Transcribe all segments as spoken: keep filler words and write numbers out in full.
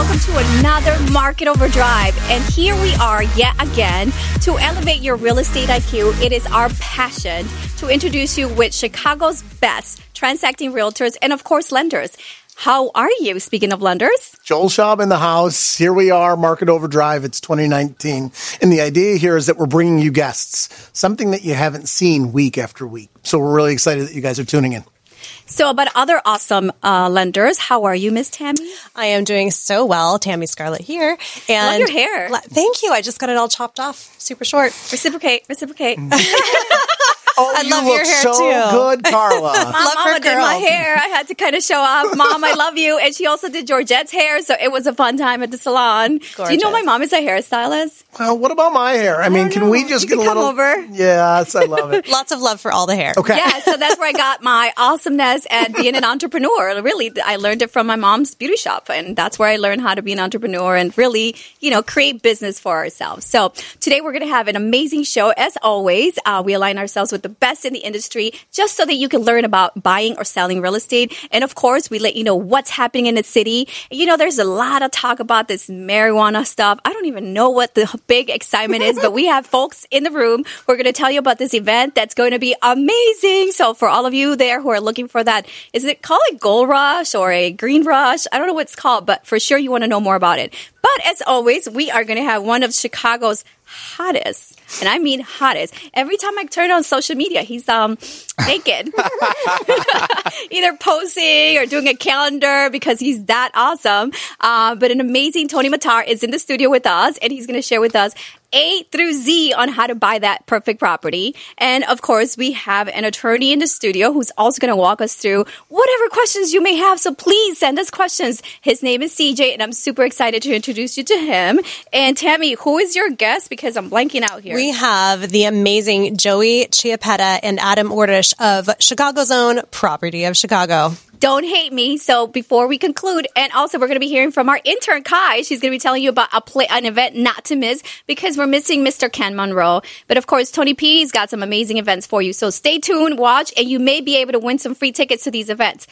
welcome to another Market Overdrive. And here we are yet again to elevate your real estate I Q. It is our passion to introduce you with Chicago's best transacting realtors and, of course, lenders. How are you, speaking of lenders? Joel Schaub in the house. Here we are, Market Overdrive. It's twenty nineteen. And the idea here is that we're bringing you guests, something that you haven't seen week after week. So we're really excited that you guys are tuning in. So about other awesome uh, lenders, how are you, Miss Tammy? I am doing so well. Tammy Scarlett here. And love your hair. Thank you. I just got it all chopped off. Super short. Reciprocate. Reciprocate. Oh, I you love look your hair so too. good, Carla. My Love mama her did my girls. hair. I had to kind of show off. Mom, I love you. And she also did Georgette's hair, so it was a fun time at the salon. Gorgeous. Do you know my mom is a hairstylist? Well, what about my hair? I mean, don't can know. we just You get can a little come over. Yes, I love it. Lots of love for all the hair. Okay. Yeah, so that's where I got my awesomeness at being an entrepreneur. Really, I learned it from my mom's beauty shop, and that's where I learned how to be an entrepreneur and really, you know, create business for ourselves. So today we're going to have an amazing show. As always, uh, we align ourselves with the best in the industry just so that you can learn about buying or selling real estate. And of course, we let you know what's happening in the city. You know, there's a lot of talk about this marijuana stuff. I don't even know what the big excitement is, but we have folks in the room who are going to tell you about this event that's going to be amazing. So for all of you there who are looking for that, is it called a gold rush or a green rush? I don't know what it's called, but for sure you want to know more about it. But as always, we are going to have one of Chicago's hottest, and I mean hottest. Every time I turn on social media, he's um naked, either posing or doing a calendar because he's that awesome. Uh, but an amazing Tony Matar is in the studio with us, and he's going to share with us A through Z on how to buy that perfect property. And of course, we have an attorney in the studio who's also going to walk us through whatever questions you may have. So please send us questions. His name is C J, and I'm super excited to introduce you to him. And Tammy, who is your guest? Because I'm blanking out here. We have the amazing Joey Chiappetta and Adam Ordish of Chicago's own Property of Chicago. Don't hate me. So before we conclude, and also we're going to be hearing from our intern, Kai. She's going to be telling you about a play, an event not to miss because we're missing Mister Ken Monroe. But of course, Tony P's got some amazing events for you. So stay tuned, watch, and you may be able to win some free tickets to these events.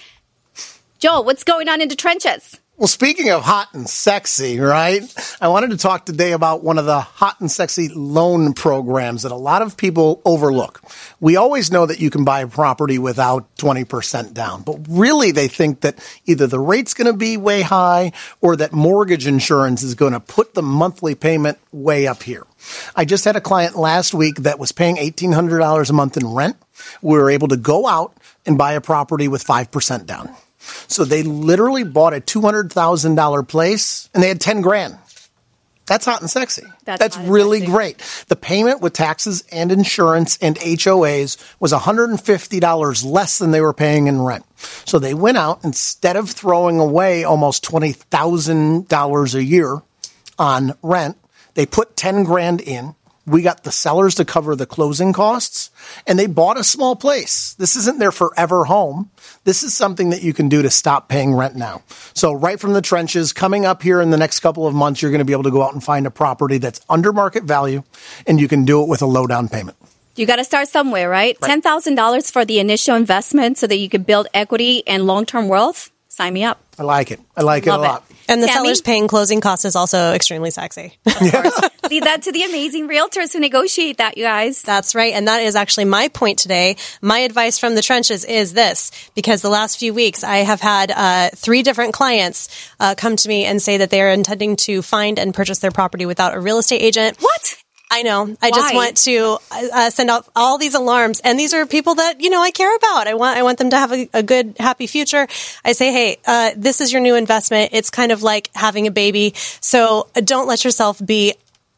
Joel, what's going on in the trenches? Well, speaking of hot and sexy, right? I wanted to talk today about one of the hot and sexy loan programs that a lot of people overlook. We always know that you can buy a property without twenty percent down, but really they think that either the rate's going to be way high or that mortgage insurance is going to put the monthly payment way up here. I just had a client last week that was paying eighteen hundred dollars a month in rent. We were able to go out and buy a property with five percent down. So they literally bought a two hundred thousand dollars place and they had ten grand. That's hot and sexy. That's, That's really sexy. Great. The payment with taxes and insurance and H O As was one hundred fifty dollars less than they were paying in rent. So they went out, instead of throwing away almost twenty thousand dollars a year on rent, they put ten grand in. We got the sellers to cover the closing costs, and they bought a small place. This isn't their forever home. This is something that you can do to stop paying rent now. So right from the trenches, coming up here in the next couple of months, you're going to be able to go out and find a property that's under market value, and you can do it with a low down payment. You got to start somewhere, right? Right. ten thousand dollars for the initial investment so that you can build equity and long-term wealth. Sign me up. I like it. I like Love it a lot. it. And the Tammy? seller's paying closing costs is also extremely sexy. Leave that to the amazing realtors who negotiate that, you guys. That's right. And that is actually my point today. My advice from the trenches is this, because the last few weeks I have had uh, three different clients uh, come to me and say that they are intending to find and purchase their property without a real estate agent. What? I know. I just Why? want to uh, send out all these alarms, and these are people that, you know, I care about. I want, I want them to have a, a good, happy future. I say, hey, uh, this is your new investment. It's kind of like having a baby. So uh, don't let yourself be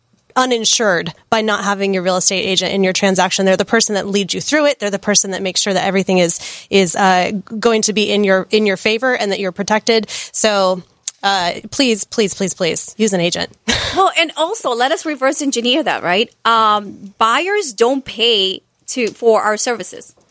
uninsured by not having your real estate agent in your transaction. They're the person that leads you through it. They're the person that makes sure that everything is, is, uh, going to be in your, in your favor and that you're protected. So, Uh, please, please, please, please use an agent. Well, and also let us reverse engineer that, right? Um, buyers don't pay to for our services.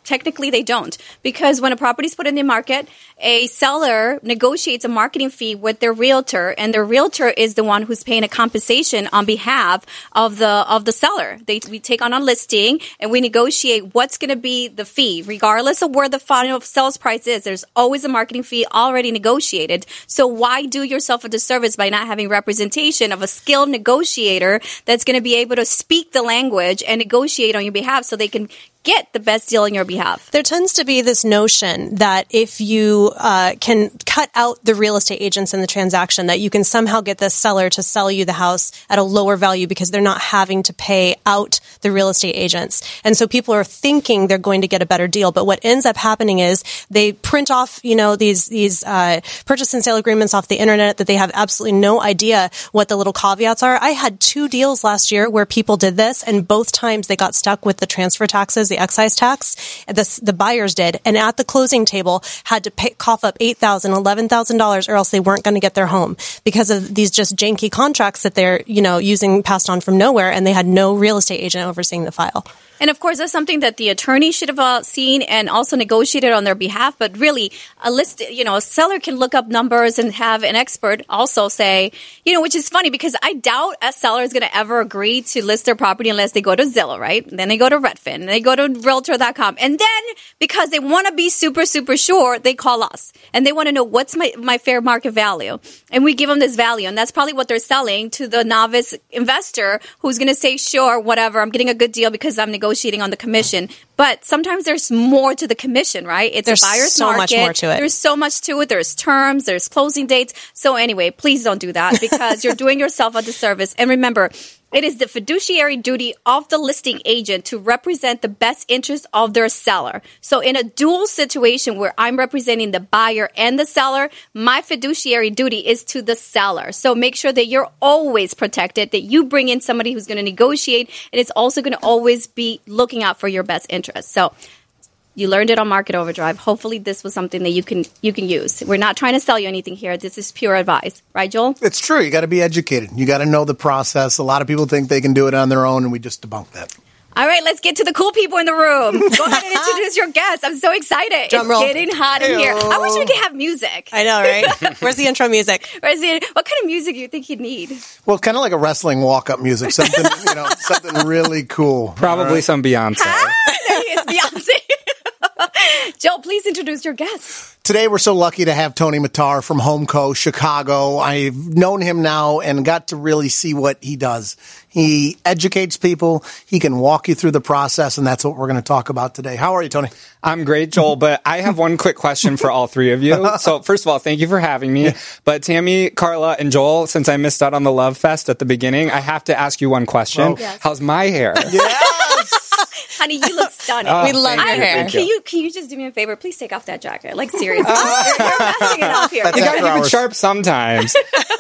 Technically, they don't. Because when a property is put in the market, a seller negotiates a marketing fee with their realtor, and their realtor is the one who's paying a compensation on behalf of the of the seller. They, we take on a listing, and we negotiate what's going to be the fee. Regardless of where the final sales price is, there's always a marketing fee already negotiated. So why do yourself a disservice by not having representation of a skilled negotiator that's going to be able to speak the language and negotiate on your behalf so they can get the best deal on your behalf? There tends to be this notion that if you uh, can cut out the real estate agents in the transaction, that you can somehow get the seller to sell you the house at a lower value because they're not having to pay out the real estate agents. And so people are thinking they're going to get a better deal. But what ends up happening is they print off, you know, these these uh, purchase and sale agreements off the internet that they have absolutely no idea what the little caveats are. I had two deals last year where people did this, and both times they got stuck with the transfer taxes, the excise tax. The, the buyers did, and at the closing table had to pay, cough up eight thousand dollars, eleven thousand dollars, or else they weren't going to get their home because of these just janky contracts that they're, you know, using passed on from nowhere, and they had no real estate agent overseeing the file. And of course, that's something that the attorney should have uh, seen and also negotiated on their behalf. But really, a list, you know, a seller can look up numbers and have an expert also say, you know, which is funny because I doubt a seller is going to ever agree to list their property unless they go to Zillow, right? And then they go to Redfin, and they go to Realtor dot com. And then because they want to be super, super sure, they call us and they want to know what's my, my fair market value. And we give them this value. And that's probably what they're selling to the novice investor who's going to say, sure, whatever, I'm getting a good deal because I'm negotiating on the commission. But sometimes there's more to the commission, right? It's there's a buyer's so market. much more to it. There's so much to it. There's terms, there's closing dates. So anyway, please don't do that because you're doing yourself a disservice. And remember, it is the fiduciary duty of the listing agent to represent the best interest of their seller. So in a dual situation where I'm representing the buyer and the seller, my fiduciary duty is to the seller. So make sure that you're always protected, that you bring in somebody who's going to negotiate, and it's also going to always be looking out for your best interest. So you learned it on Market Overdrive. Hopefully this was something that you can you can use. We're not trying to sell you anything here. This is pure advice. Right, Joel? It's true. You got to be educated. You got to know the process. A lot of people think they can do it on their own, and we just debunk that. All right, let's get to the cool people in the room. Go ahead and introduce your guests. I'm so excited. Drum it's roll. getting hot in here. I wish we could have music. I know, right? Where's the intro music? Where's the, what kind of music do you think you'd need? Well, kind of like a wrestling walk-up music. Something, you know, something really cool. Probably right? Some Beyonce. Ah, there he is, Beyonce. Joel, please introduce your guests. Today, we're so lucky to have Tony Matar from HomeCo Chicago. I've known him now and got to really see what he does. He educates people. He can walk you through the process, and that's what we're going to talk about today. How are you, Tony? I'm great, Joel, but I have one quick question for all three of you. So first of all, thank you for having me. But Tammy, Carla, and Joel, since I missed out on the Love Fest at the beginning, I have to ask you one question. Oh. Yes. How's my hair? Yes! Honey, you look stunning. Oh, we love your I, hair. Can you can you just do me a favor? Please take off that jacket. Like seriously, you're, you're messing it up here. You gotta After keep it hours. sharp sometimes.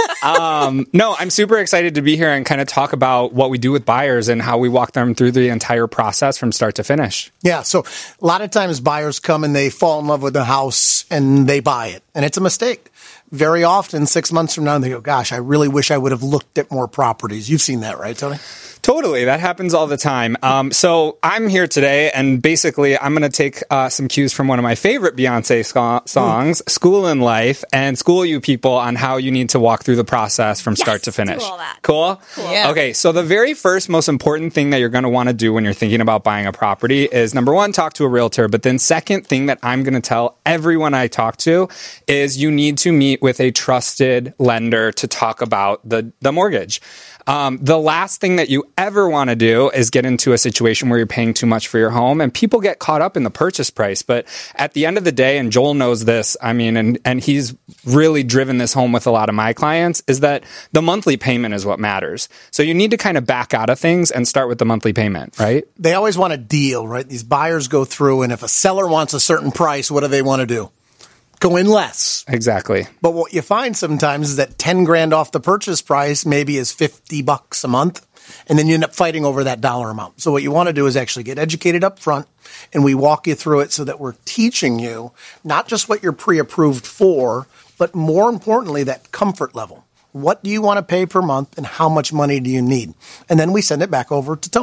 um, no, I'm super excited to be here and kind of talk about what we do with buyers and how we walk them through the entire process from start to finish. Yeah, so a lot of times buyers come and they fall in love with the house and they buy it, and it's a mistake. Very often, six months from now, they go, gosh, I really wish I would have looked at more properties. You've seen that, right, Tony? Totally. That happens all the time. Um, so I'm here today, and basically I'm going to take uh, some cues from one of my favorite Beyonce sco- songs, mm. School in Life, and school you people on how you need to walk through the process from yes, start to finish. Do all that. Cool? Cool. Yeah. Okay, so the very first most important thing that you're going to want to do when you're thinking about buying a property is, number one, talk to a realtor. But then second thing that I'm going to tell everyone I talk to is you need to meet with a trusted lender to talk about the, the mortgage. Um, the last thing that you ever want to do is get into a situation where you're paying too much for your home, and people get caught up in the purchase price. But at the end of the day, and Joel knows this, I mean, and, and he's really driven this home with a lot of my clients, is that the monthly payment is what matters. So you need to kind of back out of things and start with the monthly payment, right? They always want a deal, right? These buyers go through, and if a seller wants a certain price, what do they want to do? Go in less. Exactly. But what you find sometimes is that ten grand off the purchase price maybe is fifty bucks a month. And then you end up fighting over that dollar amount. So what you want to do is actually get educated up front, and we walk you through it so that we're teaching you not just what you're pre-approved for, but more importantly, that comfort level. What do you want to pay per month, and how much money do you need? And then we send it back over to Tony.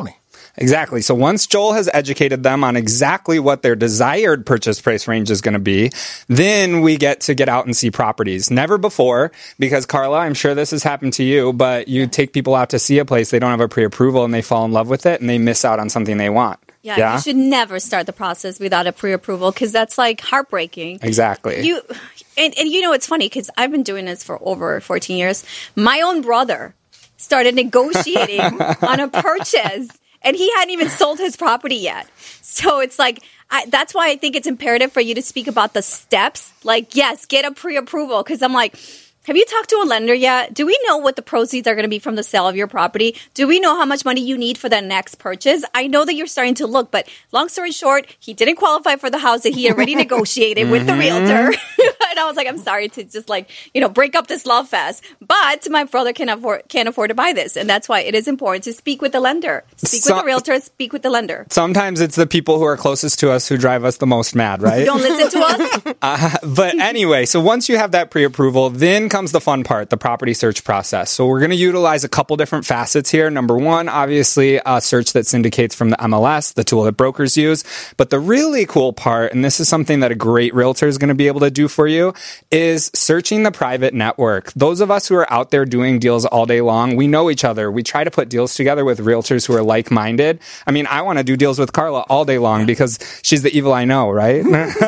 Exactly. So once Joel has educated them on exactly what their desired purchase price range is going to be, then we get to get out and see properties. Never before, because Carla, I'm sure this has happened to you, but you take people out to see a place, they don't have a pre-approval and they fall in love with it and they miss out on something they want. Yeah, Yeah? you should never start the process without a pre-approval because that's like heartbreaking. Exactly. You and, and you know it's funny because I've been doing this for over fourteen years. My own brother started negotiating on a purchase, and he hadn't even sold his property yet. So it's like I, that's why I think it's imperative for you to speak about the steps. Like, yes, get a pre-approval because I'm like. Have you talked to a lender yet? Do we know what the proceeds are going to be from the sale of your property? Do we know how much money you need for the next purchase? I know that you're starting to look, but long story short, he didn't qualify for the house that he already negotiated with the realtor. And I was like, I'm sorry to just like, you know, break up this love fest. But my brother can afford, can't afford to buy this. And that's why it is important to speak with the lender. Speak So- with the realtor, speak with the lender. Sometimes it's the people who are closest to us who drive us the most mad, right? Don't listen to us. Uh, but anyway, so once you have that pre-approval, then comes the fun part, the property search process. So we're going to utilize a couple different facets here. Number one, obviously, a search that syndicates from the M L S, the tool that brokers use. But the really cool part, and this is something that a great realtor is going to be able to do for you, is searching the private network. Those of us who are out there doing deals all day long, we know each other. We try to put deals together with realtors who are like-minded. I mean, I want to do deals with Carla all day long because she's the evil I know, right?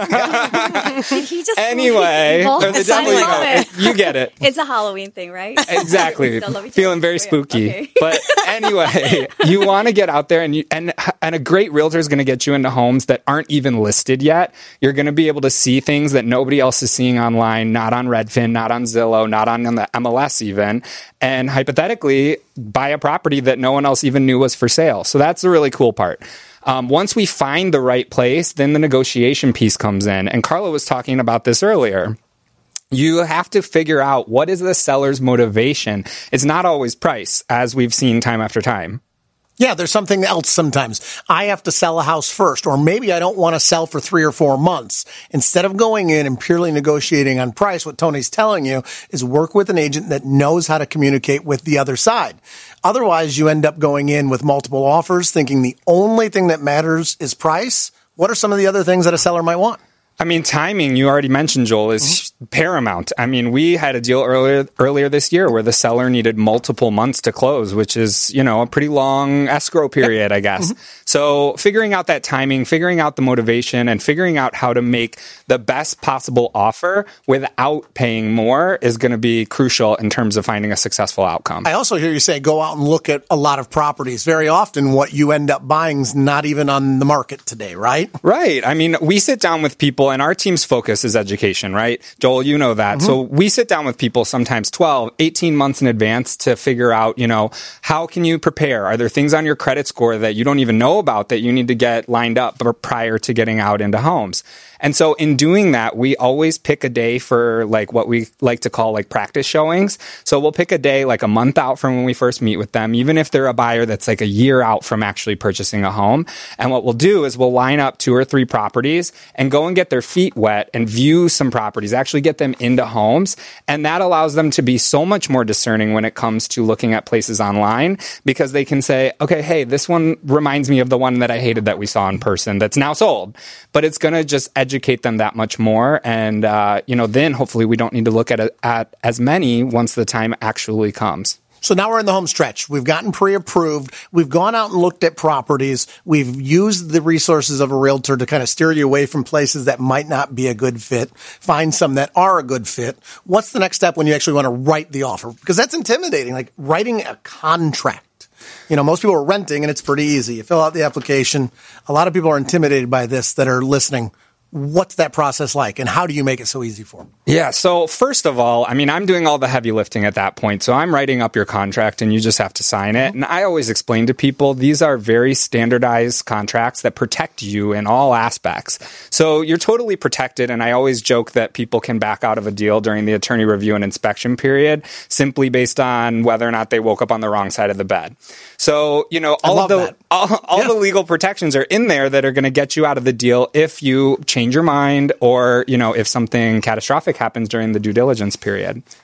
He just anyway, evil. or the It's I devil you love know. it. You get it. It's a Halloween thing, right? Exactly. We still love each Feeling other. very Yeah. spooky. Okay. But anyway, you want to get out there and you, and and a great realtor is going to get you into homes that aren't even listed yet. You're going to be able to see things that nobody else is seeing online, not on Redfin, not on Zillow, not on the M L S even, and hypothetically buy a property that no one else even knew was for sale. So that's the really cool part. Um, once we find the right place, then the negotiation piece comes in. And Carla was talking about this earlier. You have to figure out what is the seller's motivation. It's not always price, as we've seen time after time. Yeah, there's something else sometimes. I have to sell a house first, or maybe I don't want to sell for three or four months. Instead of going in and purely negotiating on price, what Tony's telling you is work with an agent that knows how to communicate with the other side. Otherwise, you end up going in with multiple offers, thinking the only thing that matters is price. What are some of the other things that a seller might want? I mean, timing, you already mentioned, Joel, is mm-hmm. paramount. I mean, we had a deal earlier earlier this year where the seller needed multiple months to close, which is, you know, a pretty long escrow period, I guess. Mm-hmm. So figuring out that timing, figuring out the motivation, and figuring out how to make the best possible offer without paying more is going to be crucial in terms of finding a successful outcome. I also hear you say go out and look at a lot of properties. Very often what you end up buying is not even on the market today, right? Right. I mean, we sit down with people, and our team's focus is education, right? Joel, you know that. Mm-hmm. So we sit down with people sometimes twelve, eighteen months in advance to figure out, you know, how can you prepare? Are there things on your credit score that you don't even know about that you need to get lined up prior to getting out into homes? And so in doing that, we always pick a day for like what we like to call like practice showings. So we'll pick a day like a month out from when we first meet with them, even if they're a buyer that's like a year out from actually purchasing a home. And what we'll do is we'll line up two or three properties and go and get their feet wet and view some properties, actually get them into homes. And that allows them to be so much more discerning when it comes to looking at places online, because they can say, okay, hey, this one reminds me of the one that I hated that we saw in person that's now sold. But it's going to just educate them that much more. And, uh, you know, then hopefully we don't need to look at, a, at as many once the time actually comes. So now we're in the home stretch. We've gotten pre-approved. We've gone out and looked at properties. We've used the resources of a realtor to kind of steer you away from places that might not be a good fit, find some that are a good fit. What's the next step when you actually want to write the offer? Because that's intimidating, like writing a contract. You know, most people are renting and it's pretty easy. You fill out the application. A lot of people are intimidated by this that are listening. What's that process like, and how do you make it so easy for them? Yeah, so first of all, I mean, I'm doing all the heavy lifting at that point. So I'm writing up your contract and you just have to sign it. And I always explain to people, these are very standardized contracts that protect you in all aspects. So you're totally protected. And I always joke that people can back out of a deal during the attorney review and inspection period simply based on whether or not they woke up on the wrong side of the bed. So, you know, all of the all, all yeah. the legal protections are in there that are going to get you out of the deal if you change your mind or, you know, if something catastrophic happens during the due diligence period.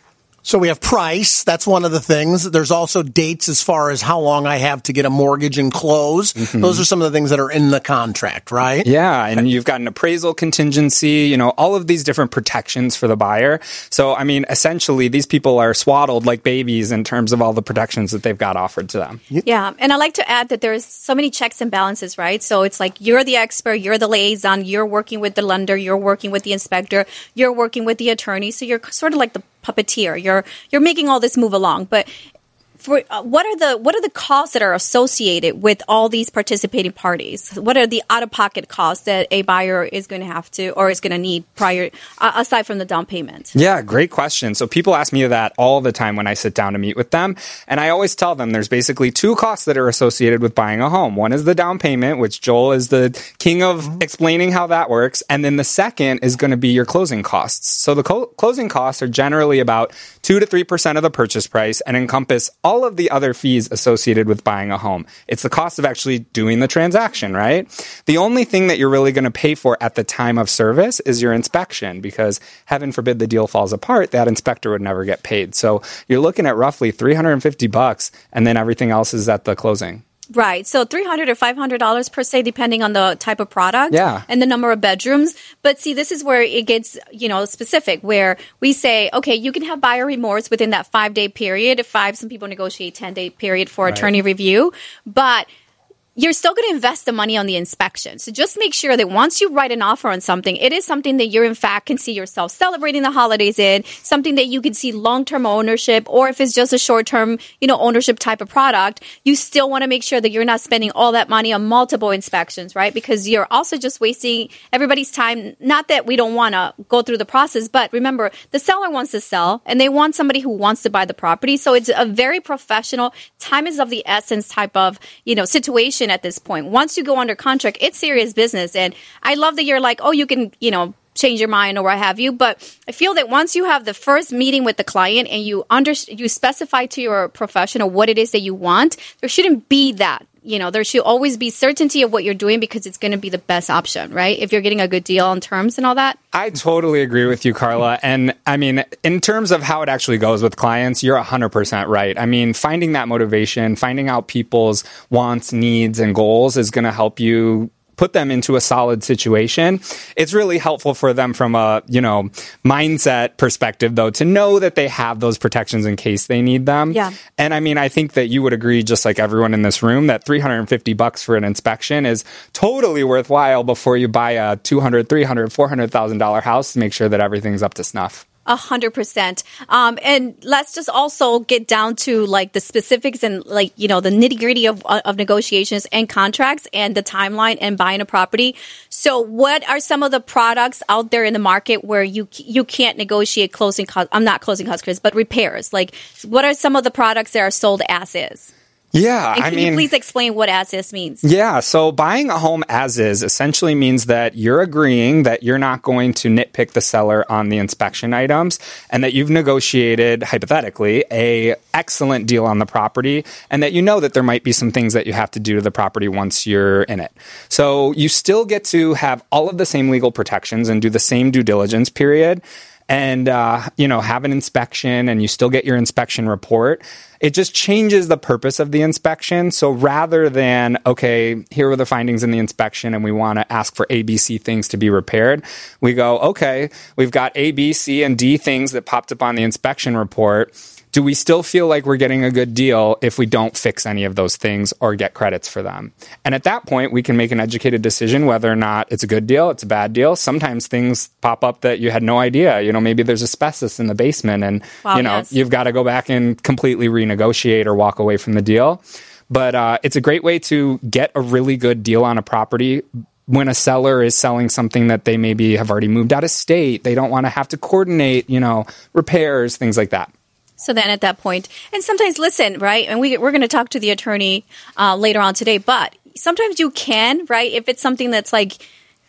So we have price. That's one of the things. There's also dates as far as how long I have to get a mortgage and close. Mm-hmm. Those are some of the things that are in the contract, right? Yeah, and you've got an appraisal contingency, you know, all of these different protections for the buyer. So, I mean, essentially, these people are swaddled like babies in terms of all the protections that they've got offered to them. Yeah, and I like to add that there's so many checks and balances, right? So it's like you're the expert, you're the liaison, you're working with the lender, you're working with the inspector, you're working with the attorney. So you're sort of like the puppeteer. You're you're making all this move along, but for uh, what are the what are the costs that are associated with all these participating parties? What are the out of pocket costs that a buyer is going to have to or is going to need prior uh, aside from the down payment? Yeah, great question. So people ask me that all the time when I sit down to meet with them, and I always tell them there's basically two costs that are associated with buying a home. One is the down payment, which Joel is the king of mm-hmm. explaining how that works, and then the second is going to be your closing costs. So the co- closing costs are generally about two to three percent of the purchase price and encompass all all of the other fees associated with buying a home. It's the cost of actually doing the transaction, right? The only thing that you're really going to pay for at the time of service is your inspection, because heaven forbid the deal falls apart, that inspector would never get paid. So you're looking at roughly three hundred fifty bucks, and then everything else is at the closing. Right. So three hundred dollars or five hundred dollars per se, depending on the type of product yeah. and the number of bedrooms. But see, this is where it gets, you know, specific, where we say, okay, you can have buyer remorse within that five-day period. Five, some people negotiate ten-day period for right. attorney review. But you're still going to invest the money on the inspection. So just make sure that once you write an offer on something, it is something that you're in fact can see yourself celebrating the holidays in, something that you can see long-term ownership, or if it's just a short-term, you know, ownership type of product, you still want to make sure that you're not spending all that money on multiple inspections, right? Because you're also just wasting everybody's time. Not that we don't want to go through the process, but remember, the seller wants to sell and they want somebody who wants to buy the property. So it's a very professional, time is of the essence type of, you know, situation at this point. Once you go under contract, it's serious business. And I love that you're like, oh, you can, you know, change your mind or what have you. But I feel that once you have the first meeting with the client and you under, you specify to your professional what it is that you want, there shouldn't be that. You know, there should always be certainty of what you're doing because it's going to be the best option, right? If you're getting a good deal on terms and all that. I totally agree with you, Carla. And I mean, in terms of how it actually goes with clients, you're one hundred percent right. I mean, finding that motivation, finding out people's wants, needs, and goals is going to help you put them into a solid situation. It's really helpful for them from a, you know, mindset perspective, though, to know that they have those protections in case they need them. Yeah. And I mean, I think that you would agree, just like everyone in this room, that three hundred fifty bucks for an inspection is totally worthwhile before you buy a two hundred, three hundred, four hundred thousand dollars house to make sure that everything's up to snuff. A hundred percent. Um, and let's just also get down to like the specifics and like, you know, the nitty gritty of, of negotiations and contracts and the timeline and buying a property. So what are some of the products out there in the market where you, you can't negotiate closing costs? I'm not closing costs, Chris, but repairs. Like what are some of the products that are sold as is? Yeah, and can I mean, you please explain what as is means? Yeah, so buying a home as is essentially means that you're agreeing that you're not going to nitpick the seller on the inspection items and that you've negotiated, hypothetically, a excellent deal on the property and that you know that there might be some things that you have to do to the property once you're in it. So you still get to have all of the same legal protections and do the same due diligence period and, uh, you know, have an inspection and you still get your inspection report. It just changes the purpose of the inspection. So rather than, okay, here are the findings in the inspection and we want to ask for A, B, C things to be repaired, we go, okay, we've got A, B, C, and D things that popped up on the inspection report. Do we still feel like we're getting a good deal if we don't fix any of those things or get credits for them? And at that point, we can make an educated decision whether or not it's a good deal, it's a bad deal. Sometimes things pop up that you had no idea. You know, maybe there's asbestos in the basement and, wow, you know, yes. you've got to go back and completely renegotiate or walk away from the deal. But uh, it's a great way to get a really good deal on a property when a seller is selling something that they maybe have already moved out of state. They don't want to have to coordinate, you know, repairs, things like that. So then at that point, and sometimes listen, right? And we, we're going to talk to the attorney uh, later on today, but sometimes you can, right? If it's something that's like,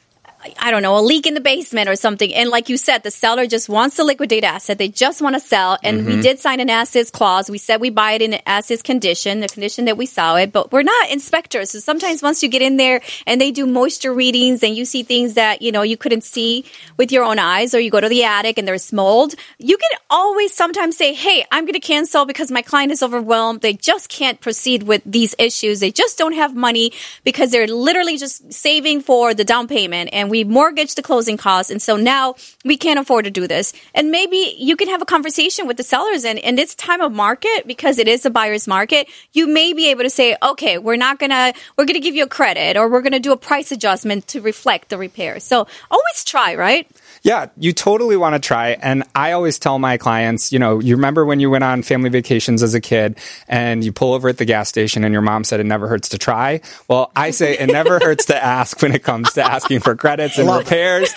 I don't know, a leak in the basement or something. And like you said, the seller just wants to liquidate asset. They just want to sell. And mm-hmm. we did sign an as-is clause. We said we buy it in an as-is condition, the condition that we saw it. But we're not inspectors. So sometimes once you get in there and they do moisture readings and you see things that, you know, you couldn't see with your own eyes, or you go to the attic and there's mold, you can always sometimes say, hey, I'm going to cancel because my client is overwhelmed. They just can't proceed with these issues. They just don't have money because they're literally just saving for the down payment. And we We mortgaged the closing costs, and so now we can't afford to do this. And maybe you can have a conversation with the sellers, and in this time of market, because it is a buyer's market, you may be able to say, okay, we're not gonna, we're gonna give you a credit, or we're gonna do a price adjustment to reflect the repair. So always try, right? Yeah, you totally want to try. And I always tell my clients, you know, you remember when you went on family vacations as a kid and you pull over at the gas station and your mom said it never hurts to try? Well, I say it never hurts to ask when it comes to asking for credits and repairs.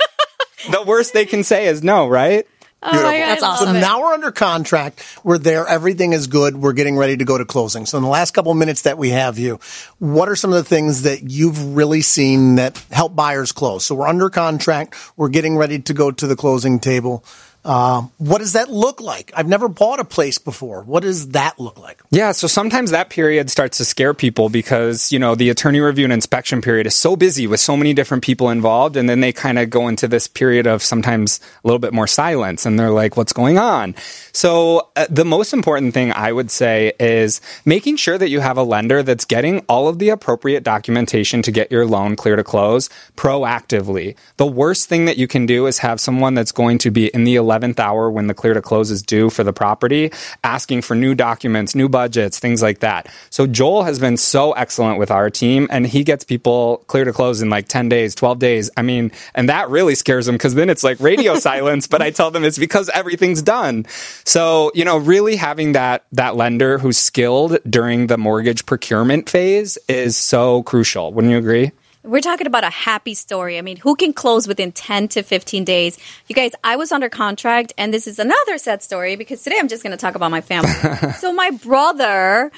The worst they can say is no, right? Oh my God, that's awesome. So now we're under contract. We're there. Everything is good. We're getting ready to go to closing. So in the last couple of minutes that we have you, what are some of the things that you've really seen that help buyers close? So we're under contract. We're getting ready to go to the closing table. Uh, what does that look like? I've never bought a place before. What does that look like? Yeah, so sometimes that period starts to scare people because, you know, the attorney review and inspection period is so busy with so many different people involved. And then they kind of go into this period of sometimes a little bit more silence. And they're like, what's going on? So uh, the most important thing I would say is making sure that you have a lender that's getting all of the appropriate documentation to get your loan clear to close proactively. The worst thing that you can do is have someone that's going to be in the eleventh hour when the clear to close is due for the property, asking for new documents, new budgets, things like that. So Joel has been so excellent with our team, and he gets people clear to close in like ten days, twelve days. I mean, and that really scares them because then it's like radio silence, but I tell them it's because everything's done. So, you know, really having that, that lender who's skilled during the mortgage procurement phase is so crucial. Wouldn't you agree? We're talking about a happy story. I mean, who can close within ten to fifteen days? You guys, I was under contract, and this is another sad story because today I'm just going to talk about my family. So my brother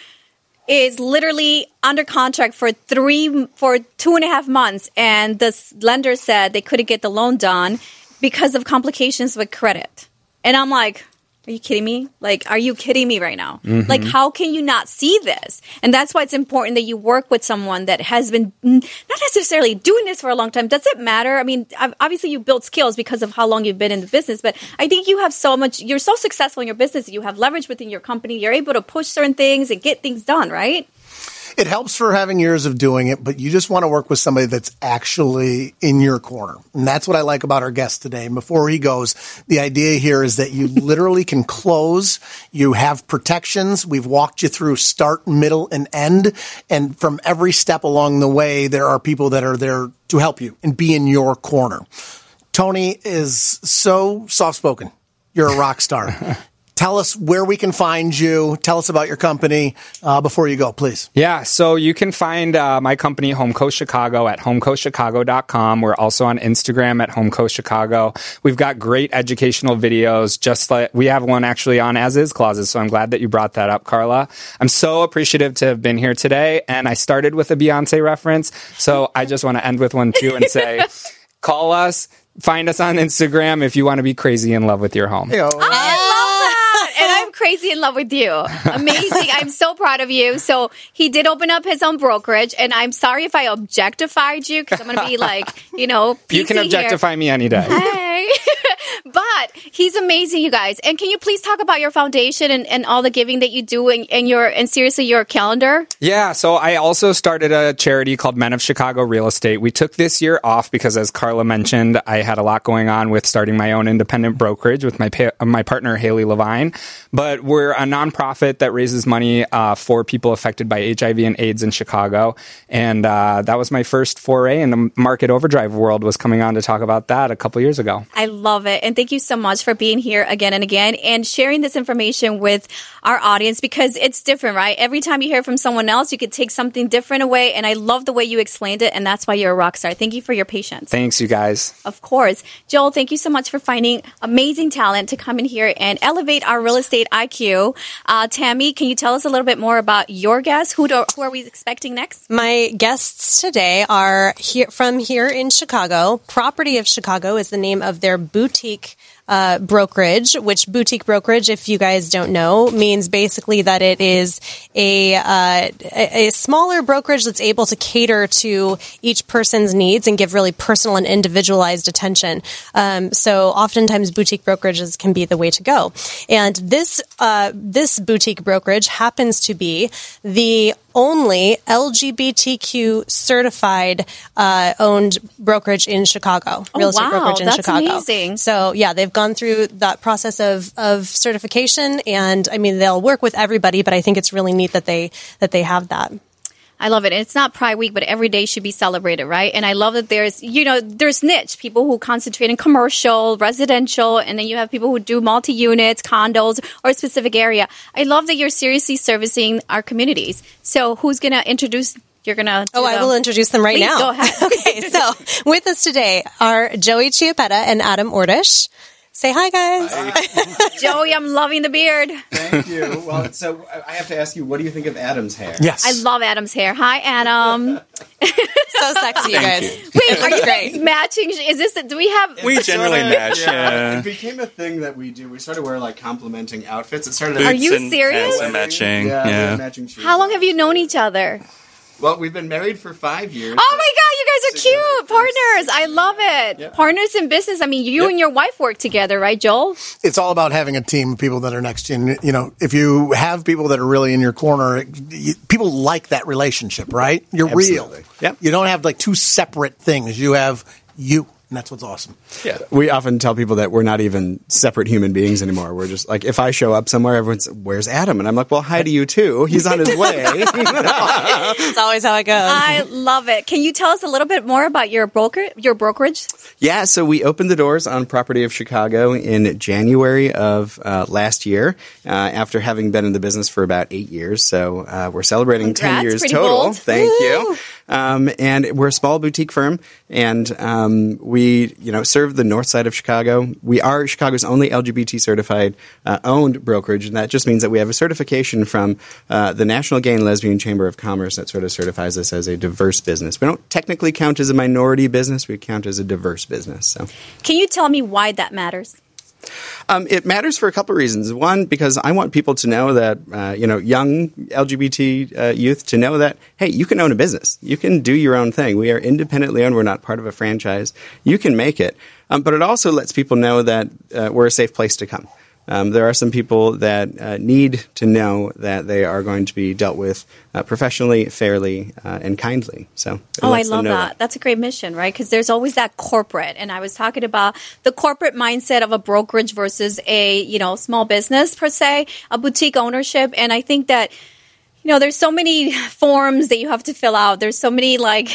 is literally under contract for three, for two and a half months, and the lender said they couldn't get the loan done because of complications with credit. And I'm like, are you kidding me? Like, are you kidding me right now? Mm-hmm. Like, how can you not see this? And that's why it's important that you work with someone that has been not necessarily doing this for a long time. Does it matter? I mean, obviously you build skills because of how long you've been in the business, but I think you have so much, you're so successful in your business, you have leverage within your company, you're able to push certain things and get things done, right? It helps for having years of doing it, but you just want to work with somebody that's actually in your corner. And that's what I like about our guest today. And before he goes, the idea here is that you literally can close. You have protections. We've walked you through start, middle, and end. And from every step along the way, there are people that are there to help you and be in your corner. Tony is so soft-spoken. You're a rock star. Tell us where we can find you. Tell us about your company uh, before you go, please. Yeah, so you can find uh, my company, Homeco Chicago, at homeco chicago dot com. We're also on Instagram at Homeco Chicago. We've got great educational videos, just like we have one actually on as-is clauses, so I'm glad that you brought that up, Carla. I'm so appreciative to have been here today, and I started with a Beyonce reference, so I just want to end with one too and say, call us, find us on Instagram if you want to be crazy in love with your home. Hey, oh. Crazy in love with you. Amazing. I'm so proud of you. So he did open up his own brokerage, and I'm sorry if I objectified you because I'm going to be like, you know, P C you can objectify here. me any day. Hey. But he's amazing, you guys. And can you please talk about your foundation and, and all the giving that you do and, and your and seriously your calendar? Yeah, so I also started a charity called Men of Chicago Real Estate. We took this year off because, as Carla mentioned, I had a lot going on with starting my own independent brokerage with my pa- my partner Haley Levine. But we're a nonprofit that raises money uh, for people affected by H I V and AIDS in Chicago, and uh, that was my first foray in the market overdrive world. Was coming on to talk about that a couple years ago. I love it, and thank you so much for being here again and again and sharing this information with our audience, because it's different, right? Every time you hear from someone else, you could take something different away. And I love the way you explained it. And that's why you're a rock star. Thank you for your patience. Thanks, you guys. Of course. Joel, thank you so much for finding amazing talent to come in here and elevate our real estate I Q. Uh, Tammy, can you tell us a little bit more about your guests? Who, do, who are we expecting next? My guests today are here from here in Chicago. Property of Chicago is the name of their boutique uh, brokerage, which boutique brokerage, if you guys don't know, means basically that it is a, uh, a, a smaller brokerage that's able to cater to each person's needs and give really personal and individualized attention. Um, so oftentimes boutique brokerages can be the way to go. And this, uh, this boutique brokerage happens to be the only L G B T Q certified uh, owned brokerage in Chicago. Oh, real estate wow. brokerage in That's Chicago. amazing. So yeah, they've gone through that process of of certification, and I mean they'll work with everybody, but I think it's really neat that they that they have that. I love it. It's not Pride Week, but every day should be celebrated, right? And I love that there's, you know, there's niche people who concentrate in commercial, residential, and then you have people who do multi-units, condos, or a specific area. I love that you're seriously servicing our communities. So who's going to introduce? You're going to. Oh, I will introduce them right Please, now. go ahead. Okay, so with us today are Joey Chiappetta and Adam Ordish. Say hi, guys. Hi. Joey, I'm loving the beard. Thank you. Well, so I have to ask you, what do you think of Adam's hair? Yes. I love Adam's hair. Hi, Adam. So sexy, you guys. you. Wait, are you great. guys matching? Is this, do we have? We generally Sorta, match. Yeah. Yeah. It became a thing that we do. We started wearing like complementing outfits. It started. Are as- you and serious? pants and matching. Yeah, we Yeah. had matching shoes. How long have you known each other? Well, we've been married for five years. Oh my God, you guys are cute. Together. Partners. I love it. Yeah. Partners in business. I mean, you Yep. and your wife work together, right, Joel? It's all about having a team of people that are next to you. And, you know, if you have people that are really in your corner, it, you, people like that relationship, right? You're Absolutely. real. Yep. You don't have like two separate things. You have you. And that's what's awesome. Yeah, we often tell people that we're not even separate human beings anymore. We're just like, if I show up somewhere, everyone's, where's Adam? And I'm like, well, hi to you too. He's on his way. It's always how it goes. I love it. Can you tell us a little bit more about your broker, your brokerage? Yeah, so we opened the doors on Property of Chicago in January of uh, last year, uh, after having been in the business for about eight years. So uh, we're celebrating Congrats, ten years pretty total. bold. Thank Woo! you. Um, and we're a small boutique firm, and um, we, you know, serve the north side of Chicago. We are Chicago's only L G B T certified uh, owned brokerage, and that just means that we have a certification from uh, the National Gay and Lesbian Chamber of Commerce that sort of certifies us as a diverse business. We don't technically count as a minority business; we count as a diverse business. So, Can you tell me why that matters? um, it matters for a couple of reasons. One, because I want people to know that, uh, you know, young L G B T uh, youth to know that, hey, you can own a business. You can do your own thing. We are independently owned. We're not part of a franchise. You can make it. Um, but it also lets people know that uh, we're a safe place to come. Um, there are some people that uh, need to know that they are going to be dealt with uh, professionally, fairly, uh, and kindly. So, it Oh, I lets them love know that. That's a great mission, right? Because there's always that corporate, and I was talking about the corporate mindset of a brokerage versus a, you know, small business per se, a boutique ownership. And I think that, you know, there's so many forms that you have to fill out. There's so many like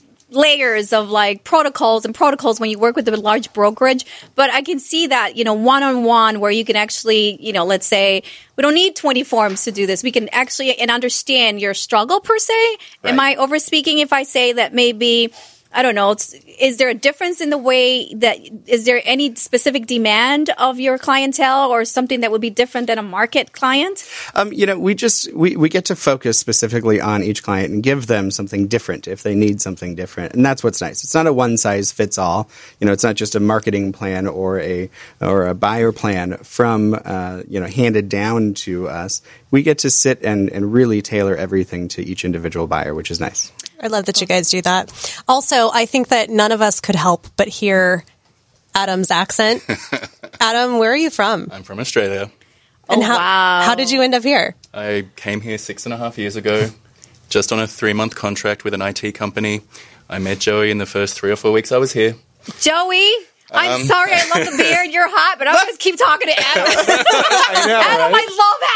layers of like protocols and protocols when you work with a large brokerage. But I can see that, you know, one-on-one where you can actually, you know, let's say we don't need twenty forms to do this. We can actually and understand your struggle per se. Am I overspeaking if I say that maybe, I don't know, it's, is there a difference in the way that, is there any specific demand of your clientele or something that would be different than a market client? Um, you know, we just we, we get to focus specifically on each client and give them something different if they need something different, and that's what's nice. It's not a one size fits all. You know, it's not just a marketing plan or a or a buyer plan from uh, you know handed down to us. We get to sit and and really tailor everything to each individual buyer, which is nice. I love that you guys do that. Also, I think that none of us could help but hear Adam's accent. Adam, where are you from? I'm from Australia. And Oh, how, wow. how did you end up here? I came here six and a half years ago, just on a three-month contract with an I T company. I met Joey in the first three or four weeks I was here. Joey, I'm sorry, I love the beard. You're hot, but I'm going to keep talking to Adam. I know, Adam, right? I love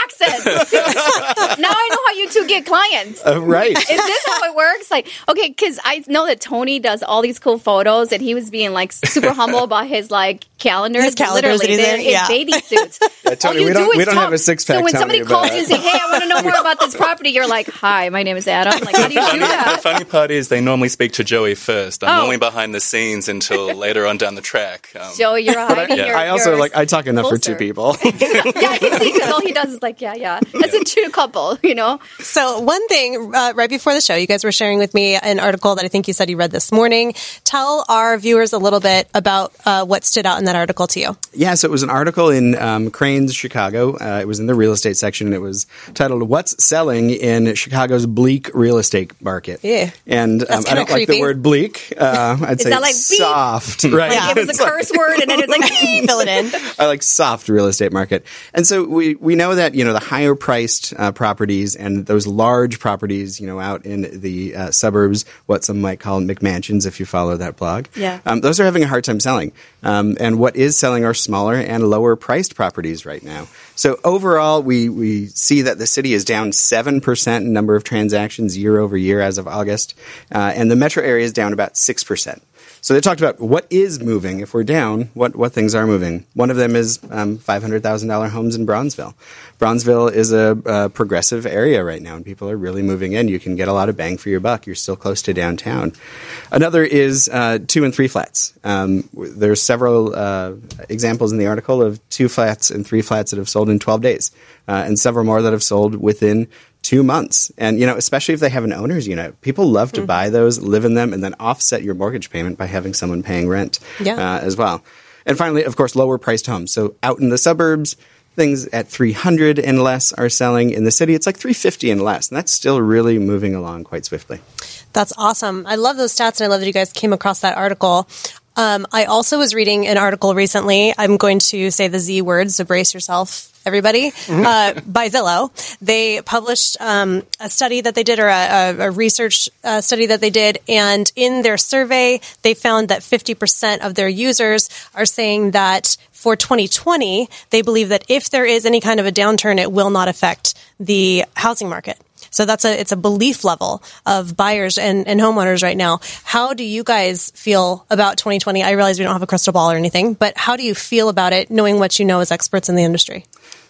accents. Now I know how you two get clients. Uh, right. Is this how it works? Like, okay, because I know that Tony does all these cool photos, and he was being like super humble about his like calendars. His calendars literally, that he's they're in, in yeah. bathing suits. Yeah, Tony, All you we don't- do is we don't talk. have a six-pack, So when Tony, somebody but- calls you and say, "Hey, I want to know more about this property," you're like, "Hi, my name is Adam." Like, how do you do Funny, the that? funny part is they normally speak to Joey first. I'm Oh. normally behind the scenes until later on down the track. Um, Joey, you're hiding. Yeah. your- I also your like I talk enough for two closer. people. Yeah, I can see because all he does is like, yeah, yeah. That's a true couple, you know. So one thing, uh, right before the show, you guys were sharing with me an article that I think you said you read this morning. Tell our viewers a little bit about uh, what stood out in that article to you. Yeah, so it was an article in um, Crain's Chicago. Uh, it was in the real estate section, and it was titled "What's Selling in Chicago's Bleak Real Estate Market." Yeah. And um, That's I kinda don't like the creepy. word bleak. Uh, I'd say that like beep? soft, right? Yeah. It was a curse word, and then it's like, Fill it in. I like soft real estate market. And so we, we know that, you know, the higher priced uh, properties and those large properties, you know, out in the uh, suburbs, what some might call McMansions if you follow that blog. Yeah. Um, those are having a hard time selling. Um, and what is selling are smaller and lower priced properties right now. So overall, we, we see that the city is down seven percent in number of transactions year over year as of August. Uh, and the metro area is down about six percent. So they talked about what is moving. If we're down, what, what things are moving. One of them is um, five hundred thousand dollars homes in Bronzeville. Bronzeville is a, a progressive area right now, and people are really moving in. You can get a lot of bang for your buck. You're still close to downtown. Another is uh, two and three flats. Um, there's several uh, examples in the article of two flats and three flats that have sold in twelve days, uh, and several more that have sold within two months. And, you know, especially if they have an owner's unit, people love to mm-hmm. buy those, live in them, and then offset your mortgage payment by having someone paying rent yeah. uh, as well. And finally, of course, lower priced homes. So out in the suburbs, things at three hundred and less are selling. In the city, it's like three fifty and less. And that's still really moving along quite swiftly. That's awesome. I love those stats, and I love that you guys came across that article. Um, I also was reading an article recently. I'm going to say the Z word, so brace yourself, everybody, mm-hmm. uh, by Zillow. They published um, a study that they did, or a, a research uh, study that they did, and in their survey, they found that fifty percent of their users are saying that for twenty twenty, they believe that if there is any kind of a downturn, it will not affect the housing market. So that's a it's a belief level of buyers and, and homeowners right now. How do you guys feel about twenty twenty? I realize we don't have a crystal ball or anything, but how do you feel about it, knowing what you know as experts in the industry?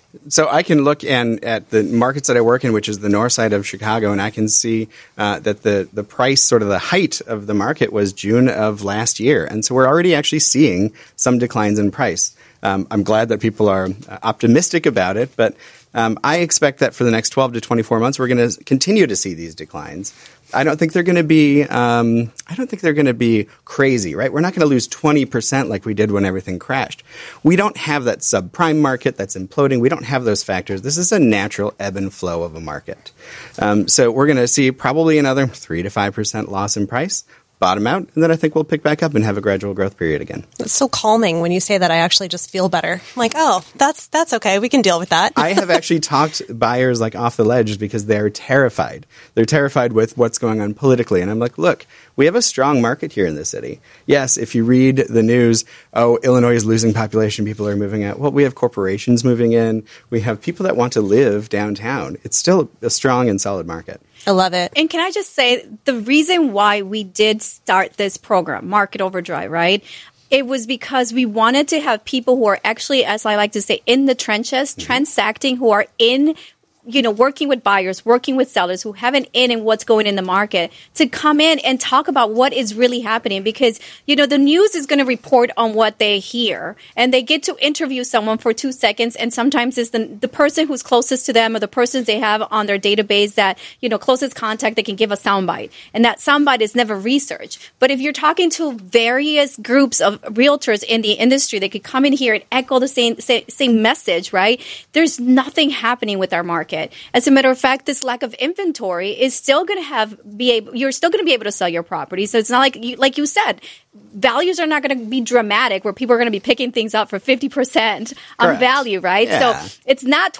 So I can look and at the markets that I work in, which is the north side of Chicago, and I can see uh, that the, the price, sort of the height of the market was June of last year. And so we're already actually seeing some declines in price. Um, I'm glad that people are optimistic about it, but um, I expect that for the next twelve to twenty-four months, we're going to continue to see these declines. I don't think they're going to be. Um, I don't think they're going to be crazy, right? We're not going to lose twenty percent like we did when everything crashed. We don't have that subprime market that's imploding. We don't have those factors. This is a natural ebb and flow of a market. Um, so we're going to see probably another three to five percent loss in price, bottom out, and then I think we'll pick back up and have a gradual growth period again. It's so calming when you say that. I actually just feel better. I'm like, oh, that's that's okay. We can deal with that. I have actually talked buyers like off the ledge because they're terrified. They're terrified with what's going on politically. And I'm like, look, we have a strong market here in the city. Yes, if you read the news, oh, Illinois is losing population, people are moving out. Well, we have corporations moving in. We have people that want to live downtown. It's still a strong and solid market. I love it. And can I just say, the reason why we did start this program, Market Overdrive, right? It was because we wanted to have people who are actually, as I like to say, in the trenches, mm-hmm. transacting, who are in, you know, working with buyers, working with sellers, who have an in in what's going in the market, to come in and talk about what is really happening. Because, you know, the news is going to report on what they hear, and they get to interview someone for two seconds. And sometimes it's the, the person who's closest to them, or the persons they have on their database that, you know, closest contact, they can give a soundbite. And that soundbite is never researched. But if you're talking to various groups of realtors in the industry, they could come in here and echo the same, same, same message, right? There's nothing happening with our market. As a matter of fact, this lack of inventory is still going to have be able. You're still going to be able to sell your property. So it's not like you, like you said, values are not going to be dramatic where people are going to be picking things up for fifty percent on Correct. value, right? Yeah. So it's not twenty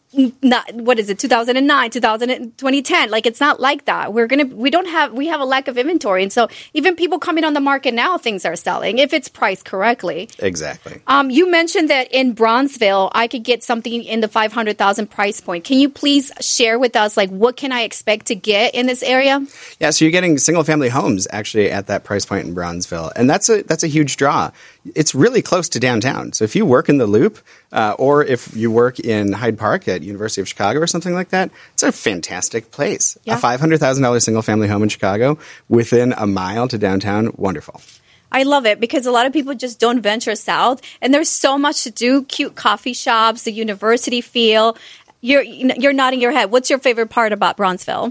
not, what is it, two thousand nine, two thousand, twenty ten. Like, it's not like that. We're going to, we don't have, we have a lack of inventory. And so even people coming on the market now, things are selling if it's priced correctly. Exactly. Um, you mentioned that in Bronzeville, I could get something in the five hundred thousand price point. Can you please share with us, like, what can I expect to get in this area? Yeah, so you're getting single family homes actually at that price point in Bronzeville. And that's a, that's a huge draw. It's really close to downtown. So if you work in the Loop, uh, or if you work in Hyde Park at University of Chicago or something like that, it's a fantastic place. Yeah. A five hundred thousand dollars single family home in Chicago within a mile to downtown, wonderful. I love it because a lot of people just don't venture south, and there's so much to do. Cute coffee shops, the university feel. You're you're nodding your head. What's your favorite part about Bronzeville?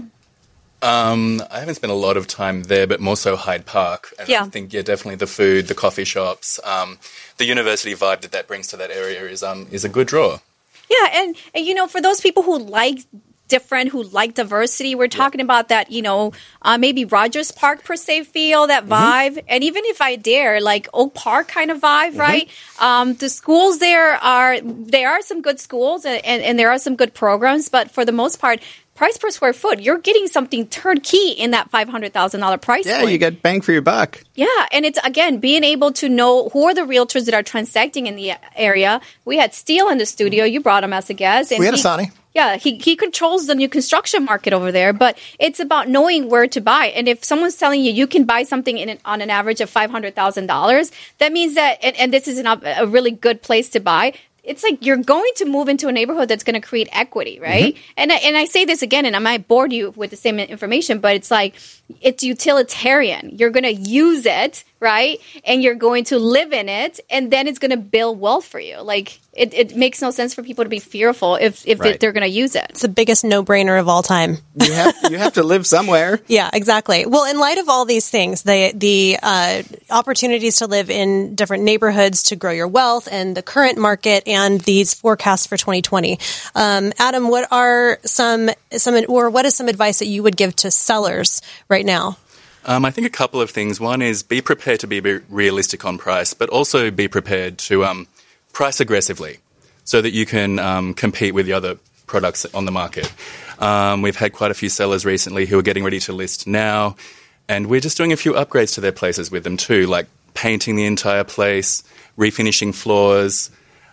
Um, I haven't spent a lot of time there, but more so Hyde Park. And Yeah. I think, yeah, definitely the food, the coffee shops, um, the university vibe that that brings to that area is um is a good draw. Yeah, and, and you know, for those people who like different, who like diversity, we're talking about that, you know, uh, maybe Rogers Park per se feel, that vibe. Mm-hmm. And even if I dare, like Oak Park kind of vibe, mm-hmm. right? Um, the schools there are, there are some good schools and, and, and there are some good programs, but for the most part, price per square foot, you're getting something turnkey in that five hundred thousand dollars price Yeah, point. you get bang for your buck. Yeah, and it's, again, being able to know who are the realtors that are transacting in the area. We had Steele in the studio. You brought him as a guest. And We had he, Asani. Yeah, he, he controls the new construction market over there, but it's about knowing where to buy. And if someone's telling you you can buy something in an, on an average of five hundred thousand dollars, that means that, and, and this is an, a really good place to buy, it's like you're going to move into a neighborhood that's going to create equity, right? Mm-hmm. And I, and I say this again, and I might bore you with the same information, but it's like it's utilitarian. You're going to use it, right? And you're going to live in it, and then it's going to build wealth for you. Like it, it makes no sense for people to be fearful if if Right. it, they're going to use it. It's the biggest no-brainer of all time. You have you have to live somewhere. Yeah, exactly. Well, in light of all these things, the the uh, opportunities to live in different neighborhoods to grow your wealth and the current market and these forecasts for twenty twenty. Um, Adam, what are some some or what is some advice that you would give to sellers right now? Um, I think a couple of things. One is be prepared to be be realistic on price, but also be prepared to um, price aggressively so that you can um, compete with the other products on the market. Um, we've had quite a few sellers recently who are getting ready to list now, and we're just doing a few upgrades to their places with them too, like painting the entire place, refinishing floors,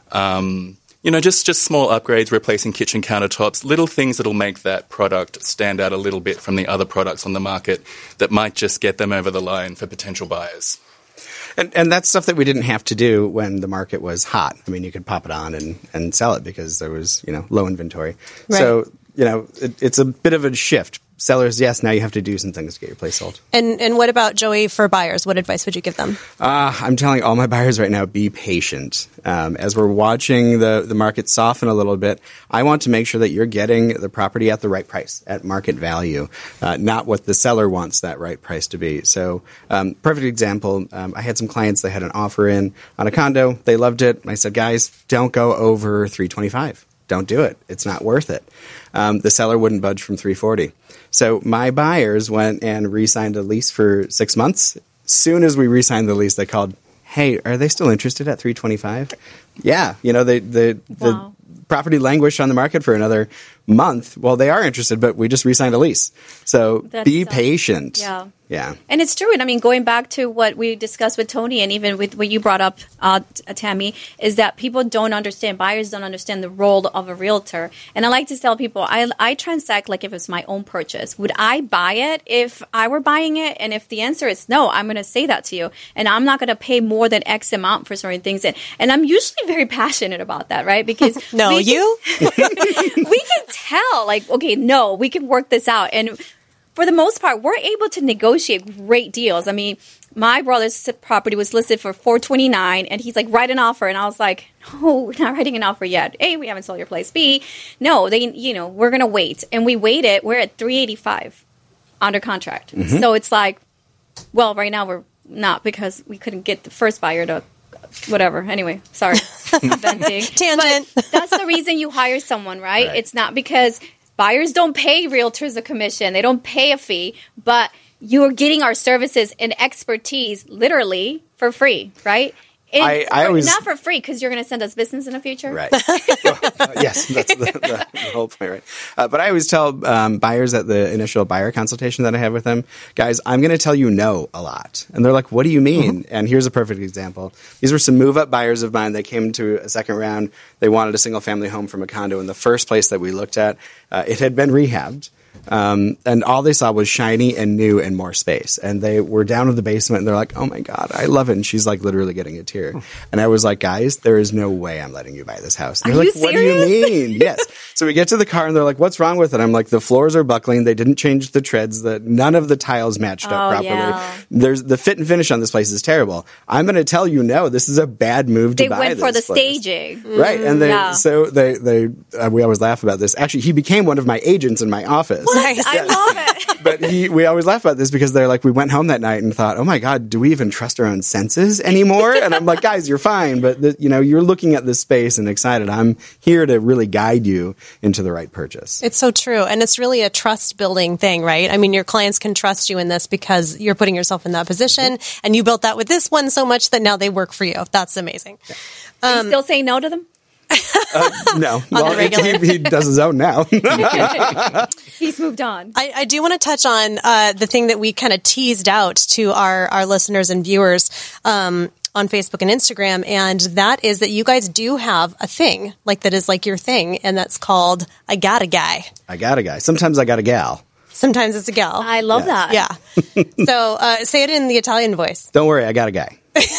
um, you know, just, just small upgrades, replacing kitchen countertops, little things that'll make that product stand out a little bit from the other products on the market that might just get them over the line for potential buyers. And, and that's stuff that we didn't have to do when the market was hot. I mean, you could pop it on and, and sell it because there was, you know, low inventory. Right. So, you know, it, it's a bit of a shift. Sellers, yes, now you have to do some things to get your place sold. And and what about, Joey, for buyers? What advice would you give them? Uh, I'm telling all my buyers right now, be patient. Um, as we're watching the, the market soften a little bit, I want to make sure that you're getting the property at the right price, at market value, uh, not what the seller wants that right price to be. So, um, perfect example, um, I had some clients, they had an offer in on a condo. They loved it. I said, guys, don't go over three twenty-five. Don't do it. It's not worth it. Um, the seller wouldn't budge from three forty. So my buyers went and re-signed a lease for six months. Soon as we re-signed the lease, they called, hey, are they still interested at three twenty-five? Yeah. You know, they, the, Wow. the property languished on the market for another month. Well, they are interested, but we just re-signed a lease. So That's be so- patient. Yeah. Yeah. And it's true. And I mean, going back to what we discussed with Tony and even with what you brought up, uh, Tammy, is that people don't understand, buyers don't understand the role of a realtor. And I like to tell people, I, I transact like if it's my own purchase. Would I buy it if I were buying it? And if the answer is no, I'm going to say that to you. And I'm not going to pay more than X amount for certain things. And, and I'm usually very passionate about that, right? Because No, we can- you? we can tell, like, okay, no, we can work this out. And for the most part, we're able to negotiate great deals. I mean, my brother's property was listed for four twenty-nine, and he's like, write an offer. And I was like, no, we're not writing an offer yet. A, we haven't sold your place. B, no, they, you know, we're going to wait. And we waited. We're at three eighty-five under contract. Mm-hmm. So it's like, well, right now we're not because we couldn't get the first buyer to whatever. Anyway, sorry. Venting. Tangent. But that's the reason you hire someone, right? Right. It's not because buyers don't pay realtors a commission. They don't pay a fee, but you're getting our services and expertise literally for free, right? And I, I for- always not for free because you're going to send us business in the future. Right. Well, uh, yes, that's the, the, the whole point, right? Uh, but I always tell um, buyers at the initial buyer consultation that I have with them, guys, I'm going to tell you no a lot. And they're like, what do you mean? Mm-hmm. And here's a perfect example. These were some move-up buyers of mine. They came to a second round. They wanted a single-family home from a condo. In the first place that we looked at, uh, it had been rehabbed. Um, and all they saw was shiny and new and more space. And they were down in the basement and they're like, oh my God, I love it. And she's like literally getting a tear. And I was like, guys, there is no way I'm letting you buy this house. And they're Are like, you what do you serious? mean? Yes. So we get to the car and they're like, what's wrong with it? I'm like, the floors are buckling. They didn't change the treads. The, none of the tiles matched up Oh, properly. yeah. There's the fit and finish on this place is terrible. I'm going to tell you no, this is a bad move to They buy went for the this place. staging. Right. And they, yeah. so they, they, uh, we always laugh about this. Actually, he became one of my agents in my office. Nice. I love it. But he, we always laugh about this because they're like, we went home that night and thought, oh my God, do we even trust our own senses anymore? And I'm like, guys, you're fine. But, the, you know, you're looking at this space and excited. I'm here to really guide you into the right purchase. It's so true. And it's really a trust building thing, right? I mean, your clients can trust you in this because you're putting yourself in that position and you built that with this one so much that now they work for you. That's amazing. Are you still saying no to them? Uh, no. Well, the regular. he, he does his own now. He's moved on. I, I do want to touch on uh, the thing that we kind of teased out to our, our listeners and viewers um, on Facebook and Instagram, and that is that you guys do have a thing, like that is like your thing, and that's called I Got a Guy. I got a guy. Sometimes I got a gal. Sometimes it's a gal. I love that. Yeah. So uh, say it in the Italian voice. Don't worry, I got a guy.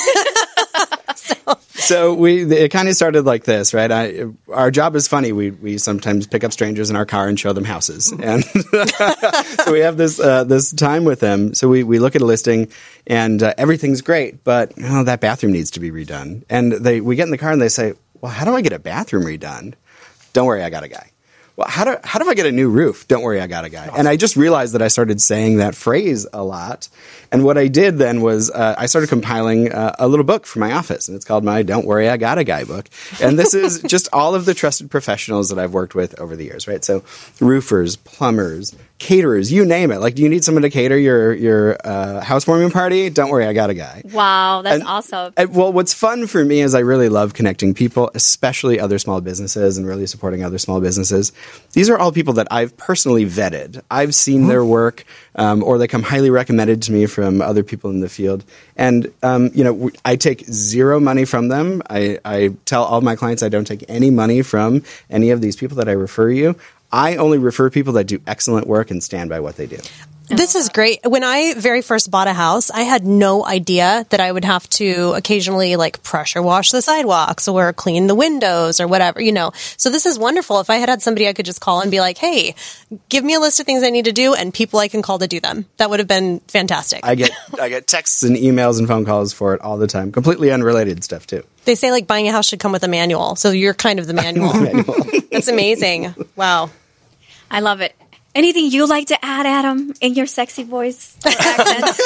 So we, it kind of started like this, right? I, our job is funny. We we sometimes pick up strangers in our car and show them houses, and so we have this uh, this time with them. So we, we look at a listing, and uh, everything's great, but oh, that bathroom needs to be redone. And they we get in the car and they say, "Well, how do I get a bathroom redone?" Don't worry, I got a guy. Well, how do how do I get a new roof? Don't worry, I got a guy. And I just realized that I started saying that phrase a lot. And what I did then was uh, I started compiling uh, a little book for my office, and it's called my Don't Worry, I Got a Guy book. And this is just all of the trusted professionals that I've worked with over the years, right? So roofers, plumbers, caterers, you name it. Like, do you need someone to cater your your uh, housewarming party? Don't worry, I got a guy. Wow, that's And- awesome. And, well, what's fun for me is I really love connecting people, especially other small businesses, and really supporting other small businesses. These are all people that I've personally vetted. I've seen their work, um, or they come highly recommended to me from other people in the field. And, um, you know, w- I take zero money from them. I, I tell all my clients I don't take any money from any of these people that I refer you. I only refer people that do excellent work and stand by what they do. This is great. When I very first bought a house, I had no idea that I would have to occasionally like pressure wash the sidewalks or clean the windows or whatever, you know. So this is wonderful. If I had had somebody I could just call and be like, hey, give me a list of things I need to do and people I can call to do them. That would have been fantastic. I get I get texts and emails and phone calls for it all the time. Completely unrelated stuff, too. They say like buying a house should come with a manual. So you're kind of the manual. That's amazing. Wow. I love it. Anything you like to add, Adam, in your sexy voice or accent?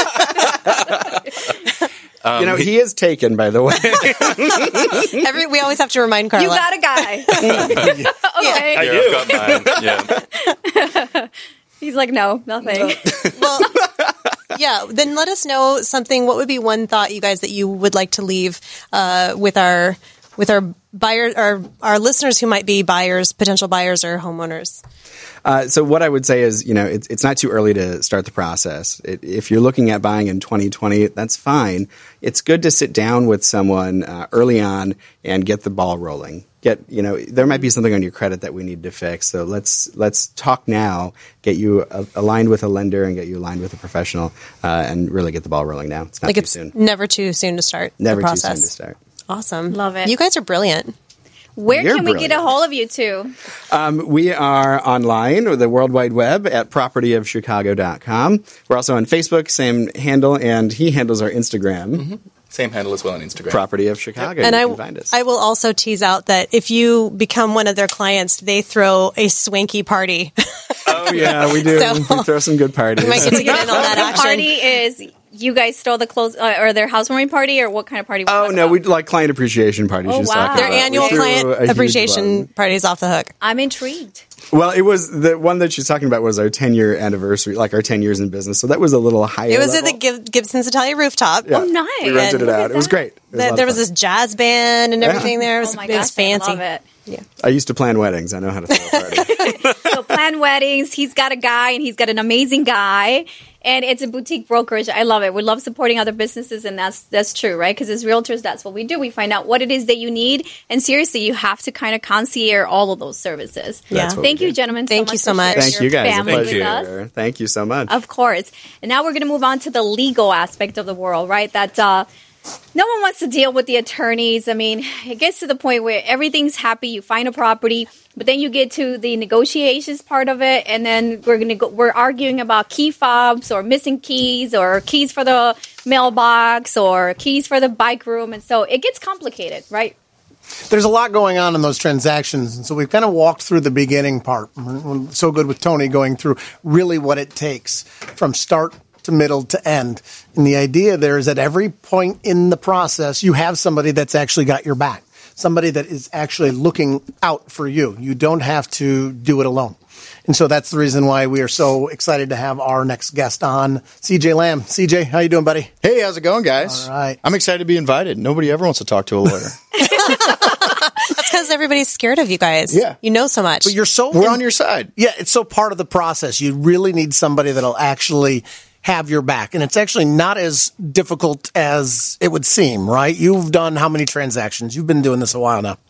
You know, he is taken, by the way. Every, we always have to remind Carla. You got a guy. Okay. I do. I've got mine. Yeah. He's like, no, nothing. Well, yeah. Then let us know something. What would be one thought, you guys, that you would like to leave uh, with our with our buyers, our our listeners who might be buyers, potential buyers, or homeowners? Uh, so what I would say is, you know, it's, it's not too early to start the process. It, if you're looking at buying in twenty twenty, that's fine. It's good to sit down with someone uh, early on and get the ball rolling. Get, you know, there might be something on your credit that we need to fix. So let's let's talk now, get you uh, aligned with a lender and get you aligned with a professional, uh, and really get the ball rolling now. It's not Like too it's soon. never too soon to start. Never the too process. soon to start. Awesome. Love it. You guys are brilliant. Where You're can we get a brilliant. hold of you too? Um, we are online with the World Wide Web at property of chicago dot com. We're also on Facebook, same handle, and he handles our Instagram, Mm-hmm. Same handle as well on Instagram. Property of Chicago. And you I, can find us. I will also tease out that if you become one of their clients, they throw a swanky party. Oh yeah, we do. So- we throw some good parties. You might get to get in on that The action. party is you guys throw the clothes uh, or their housewarming party, or what kind of party? Oh was no, about? we like client appreciation parties. Oh, she's wow. talking Their about. We Annual threw a client huge appreciation one. parties off the hook. I'm intrigued. Well, it was the one that she's talking about was our ten year anniversary, like our ten years in business. So that was a little higher. It was level. at the Gib- Gibson's Italia rooftop. Yeah. Oh, nice. We rented it Look out. at It was that. great. It was a lot There of there was fun. this jazz band and everything there. It was, Oh my it was gosh, fancy. I love it. Yeah. I used to plan weddings. I know how to throw a party. So plan weddings. He's got a guy, and he's got an amazing guy, and it's a boutique brokerage. I love it. We love supporting other businesses, and that's that's true, right? Because as realtors, that's what we do. We find out what it is that you need, and seriously, you have to kind of concierge all of those services. Yeah. That's what Thank we you, do. gentlemen. Thank so you much so for much. sharing Thank your you guys. A family with pleasure. us. Thank you so much. Of course. And now we're going to move on to the legal aspect of the world, right? That uh, no one wants to deal with the attorneys. I mean, it gets to the point where everything's happy. You find a property, but then you get to the negotiations part of it, and then we're going to go, we're arguing about key fobs or missing keys or keys for the mailbox or keys for the bike room, and so it gets complicated, right? There's a lot going on in those transactions, and so we've kind of walked through the beginning part. We're so good with Tony going through really what it takes from start to middle to end. And the idea there is at every point in the process, you have somebody that's actually got your back, somebody that is actually looking out for you. You don't have to do it alone. And so that's the reason why we are so excited to have our next guest on, C J Lamb. C J, how you doing, buddy? Hey, how's it going, guys? All right. I'm excited to be invited. Nobody ever wants to talk to a lawyer. That's because everybody's scared of you guys. Yeah. You know so much. But you're so We're in- on your side. Yeah, it's so part of the process. You really need somebody that'll actually have your back. And it's actually not as difficult as it would seem, right? You've done how many transactions? You've been doing this a while now.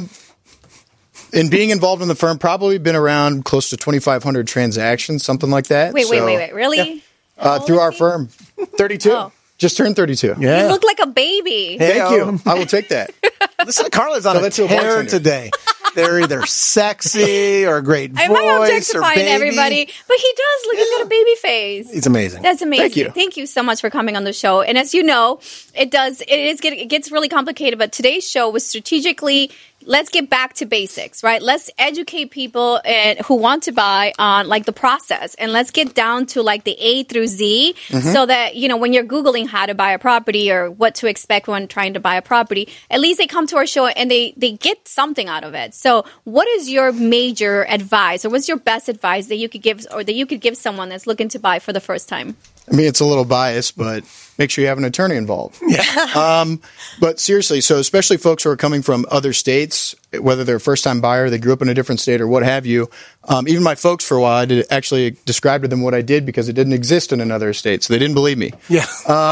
And being involved in the firm, probably been around close to twenty-five hundred transactions, something like that. Wait, wait, So, wait, wait. Really? Uh, through our firm. thirty-two. Oh. Just turned thirty-two. Yeah. You look like a baby. Hey, Thank you. I will take that. Listen, Carla's on Tell a that to a tear bartender. today. They're either sexy or a great Am I voice or objectifying baby. everybody? But he does look. He's got a baby face. He's amazing. That's amazing. Thank you. so much for coming on the show. And as you know, it does. It is. Get, it gets really complicated. But today's show was strategically. Let's get back to basics, right? Let's educate people and who want to buy on like the process, and let's get down to like the A through Z, Mm-hmm. so that you know when you're googling how to buy a property or what to expect when trying to buy a property, at least they come to our show and they they get something out of it. So, what is your major advice, or what's your best advice that you could give, or that you could give someone that's looking to buy for the first time? I mean, it's a little biased, but make sure you have an attorney involved. Yeah. um, but seriously, so especially folks who are coming from other states, whether they're a first-time buyer, they grew up in a different state, or what have you. Um, even my folks, for a while, I did actually describe to them what I did because it didn't exist in another state, so they didn't believe me. Yeah.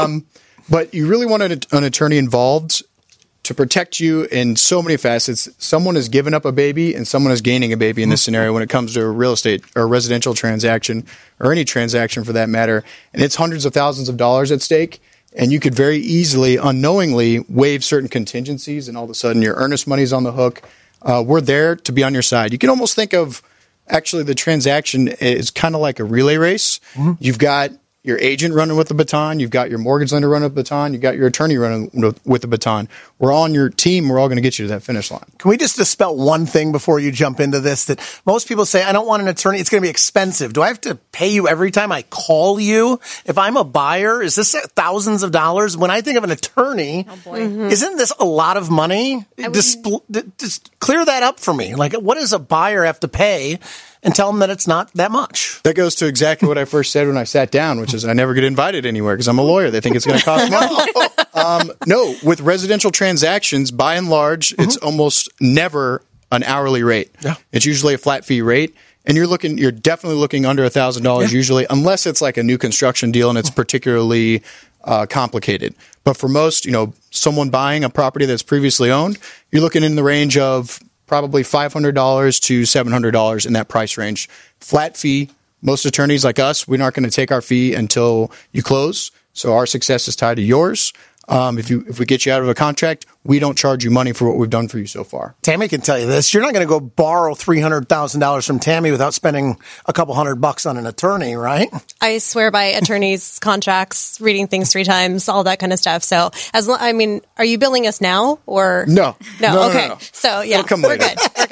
But you really want an, an attorney involved to protect you in so many facets. Someone is giving up a baby and someone is gaining a baby in this scenario when it comes to a real estate or a residential transaction or any transaction for that matter. And it's hundreds of thousands of dollars at stake. And you could very easily, unknowingly, waive certain contingencies, and all of a sudden your earnest money's on the hook. Uh, we're there to be on your side. You can almost think of actually the transaction is kind of like a relay race. Mm-hmm. You've got your agent running with the baton. You've got your mortgage lender running with the baton. You've got your attorney running with the baton. We're all on your team. We're all going to get you to that finish line. Can we just dispel one thing before you jump into this? That most people say, I don't want an attorney. It's going to be expensive. Do I have to pay you every time I call you? If I'm a buyer, is this thousands of dollars? When I think of an attorney, Oh boy. isn't this a lot of money? Just, just clear that up for me. Like, what does a buyer have to pay? And tell them that it's not that much. That goes to exactly what I first said when I sat down, which is I never get invited anywhere because I'm a lawyer. They think it's going to cost money. um, no, with residential transactions, by and large, mm-hmm. it's almost never an hourly rate. Yeah. It's usually a flat fee rate. And you're looking, you're definitely looking under a thousand dollars usually, unless it's like a new construction deal and it's particularly uh, complicated. But for most, you know, someone buying a property that's previously owned, you're looking in the range of probably five hundred dollars to seven hundred dollars in that price range. Flat fee. Most attorneys like us, we're not going to take our fee until you close. So our success is tied to yours. Um, if you if we get you out of a contract, we don't charge you money for what we've done for you so far. Tammy can tell you this. You're not going to go borrow three hundred thousand dollars from Tammy without spending a couple hundred bucks on an attorney, right? I swear by attorneys' contracts, reading things three times, all that kind of stuff. So, as lo- I mean, are you billing us now or No. No, No, no, okay. no, no. So, yeah, It'll come we're later. good. We're good.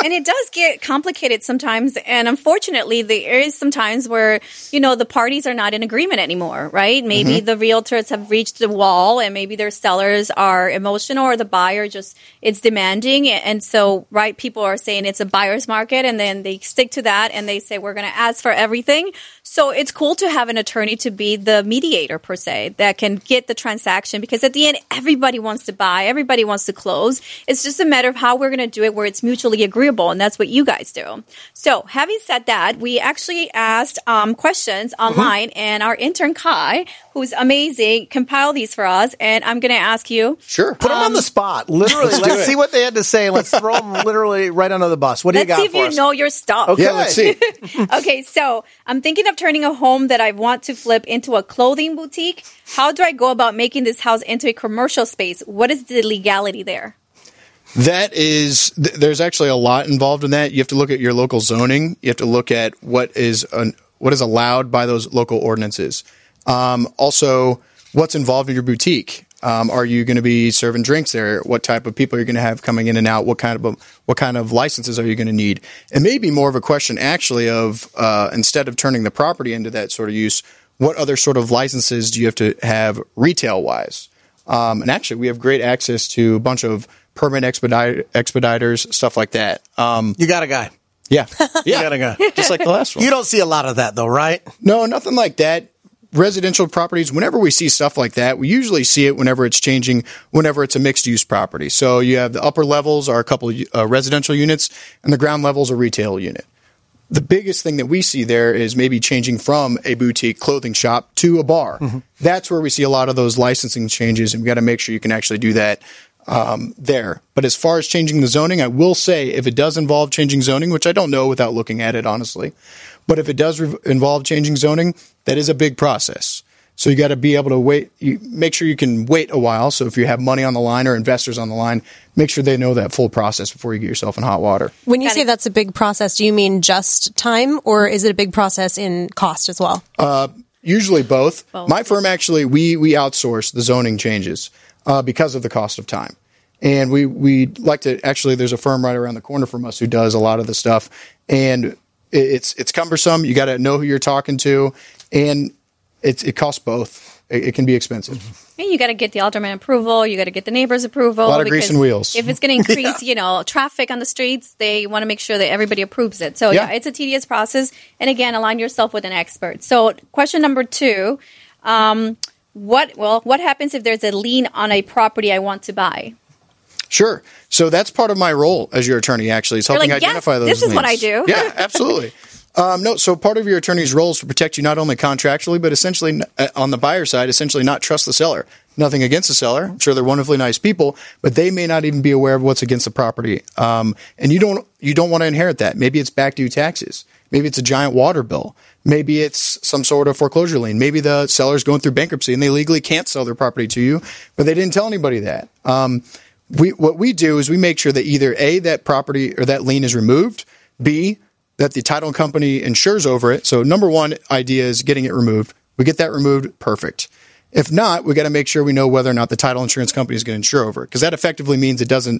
And it does get complicated sometimes. And unfortunately, there is some times where, you know, the parties are not in agreement anymore, right? Maybe mm-hmm. the realtors have reached the wall and maybe their sellers are emotional or the buyer just is demanding. And so, right, people are saying it's a buyer's market and then they stick to that and they say, we're going to ask for everything. So it's cool to have an attorney to be the mediator, per se, that can get the transaction because at the end, everybody wants to buy, everybody wants to close. It's just a matter of how we're going to do it where it's mutually agreeable, and that's what you guys do. So having said that, we actually asked um, questions online, mm-hmm. and our intern, Kai, who's amazing, compiled these for us, and I'm going to ask you. Sure. Put them um, on the spot, literally. Let's, let's see what they had to say. Let's throw them literally right under the bus. What do you got for us? Let's see if you know your stuff. Okay. Yeah, let's see. Okay, so I'm thinking of turning a home that I want to flip into a clothing boutique. How do I go about making this house into a commercial space? What is the legality there? That is, th- there's actually a lot involved in that. You have to look at your local zoning. You have to look at what is un- what is allowed by those local ordinances. Um, also, what's involved in your boutique. Um, are you going to be serving drinks there? What type of people are you going to have coming in and out? What kind of what kind of licenses are you going to need? It may be more of a question, actually, of uh, instead of turning the property into that sort of use, what other sort of licenses do you have to have retail-wise? Um, and actually, we have great access to a bunch of permit expedite- expediters, stuff like that. Um, you got a guy. Yeah. Yeah. You got a guy. Just like the last one. You don't see a lot of that, though, right? No, nothing like that. Residential properties, whenever we see stuff like that, we usually see it whenever it's changing, whenever it's a mixed-use property. So you have the upper levels are a couple of uh, residential units, and the ground levels a retail unit. The biggest thing that we see there is maybe changing from a boutique clothing shop to a bar. Mm-hmm. That's where we see a lot of those licensing changes, and we got to make sure you can actually do that um, there. But as far as changing the zoning, I will say if it does involve changing zoning, which I don't know without looking at it, honestly, but if it does re- involve changing zoning, that is a big process. So you got to be able to wait, you make sure you can wait a while. So if you have money on the line or investors on the line, make sure they know that full process before you get yourself in hot water. When you say that's a big process, do you mean just time or is it a big process in cost as well? Uh, usually both. both. My firm actually, we, we outsource the zoning changes uh, because of the cost of time. And we, we like to, actually, there's a firm right around the corner from us who does a lot of the stuff. And it's, it's cumbersome. You got to know who you're talking to. And It, it costs both. It, it can be expensive. And you got to get the alderman approval. You got to get the neighbors approval. A lot of grease and wheels. If it's going to increase, yeah. you know, traffic on the streets, they want to make sure that everybody approves it. So yeah. yeah, it's a tedious process. And again, align yourself with an expert. So question number two, um, what, well, what happens if there's a lien on a property I want to buy? Sure. So that's part of my role as your attorney, actually, is helping like, identify yes, those this is liens. what I do. Yeah, absolutely. Um, no, so part of your attorney's role is to protect you not only contractually, but essentially uh, on the buyer side, essentially not trust the seller. Nothing against the seller. I'm sure they're wonderfully nice people, but they may not even be aware of what's against the property. Um, and you don't you don't want to inherit that. Maybe it's back due taxes. Maybe it's a giant water bill. Maybe it's some sort of foreclosure lien. Maybe the seller's going through bankruptcy and they legally can't sell their property to you, but they didn't tell anybody that. Um, we what we do is we make sure that either A, that property or that lien is removed, B, that the title company insures over it. So number one idea is getting it removed. We get that removed, perfect. If not, we got to make sure we know whether or not the title insurance company is going to insure over it, because that effectively means it doesn't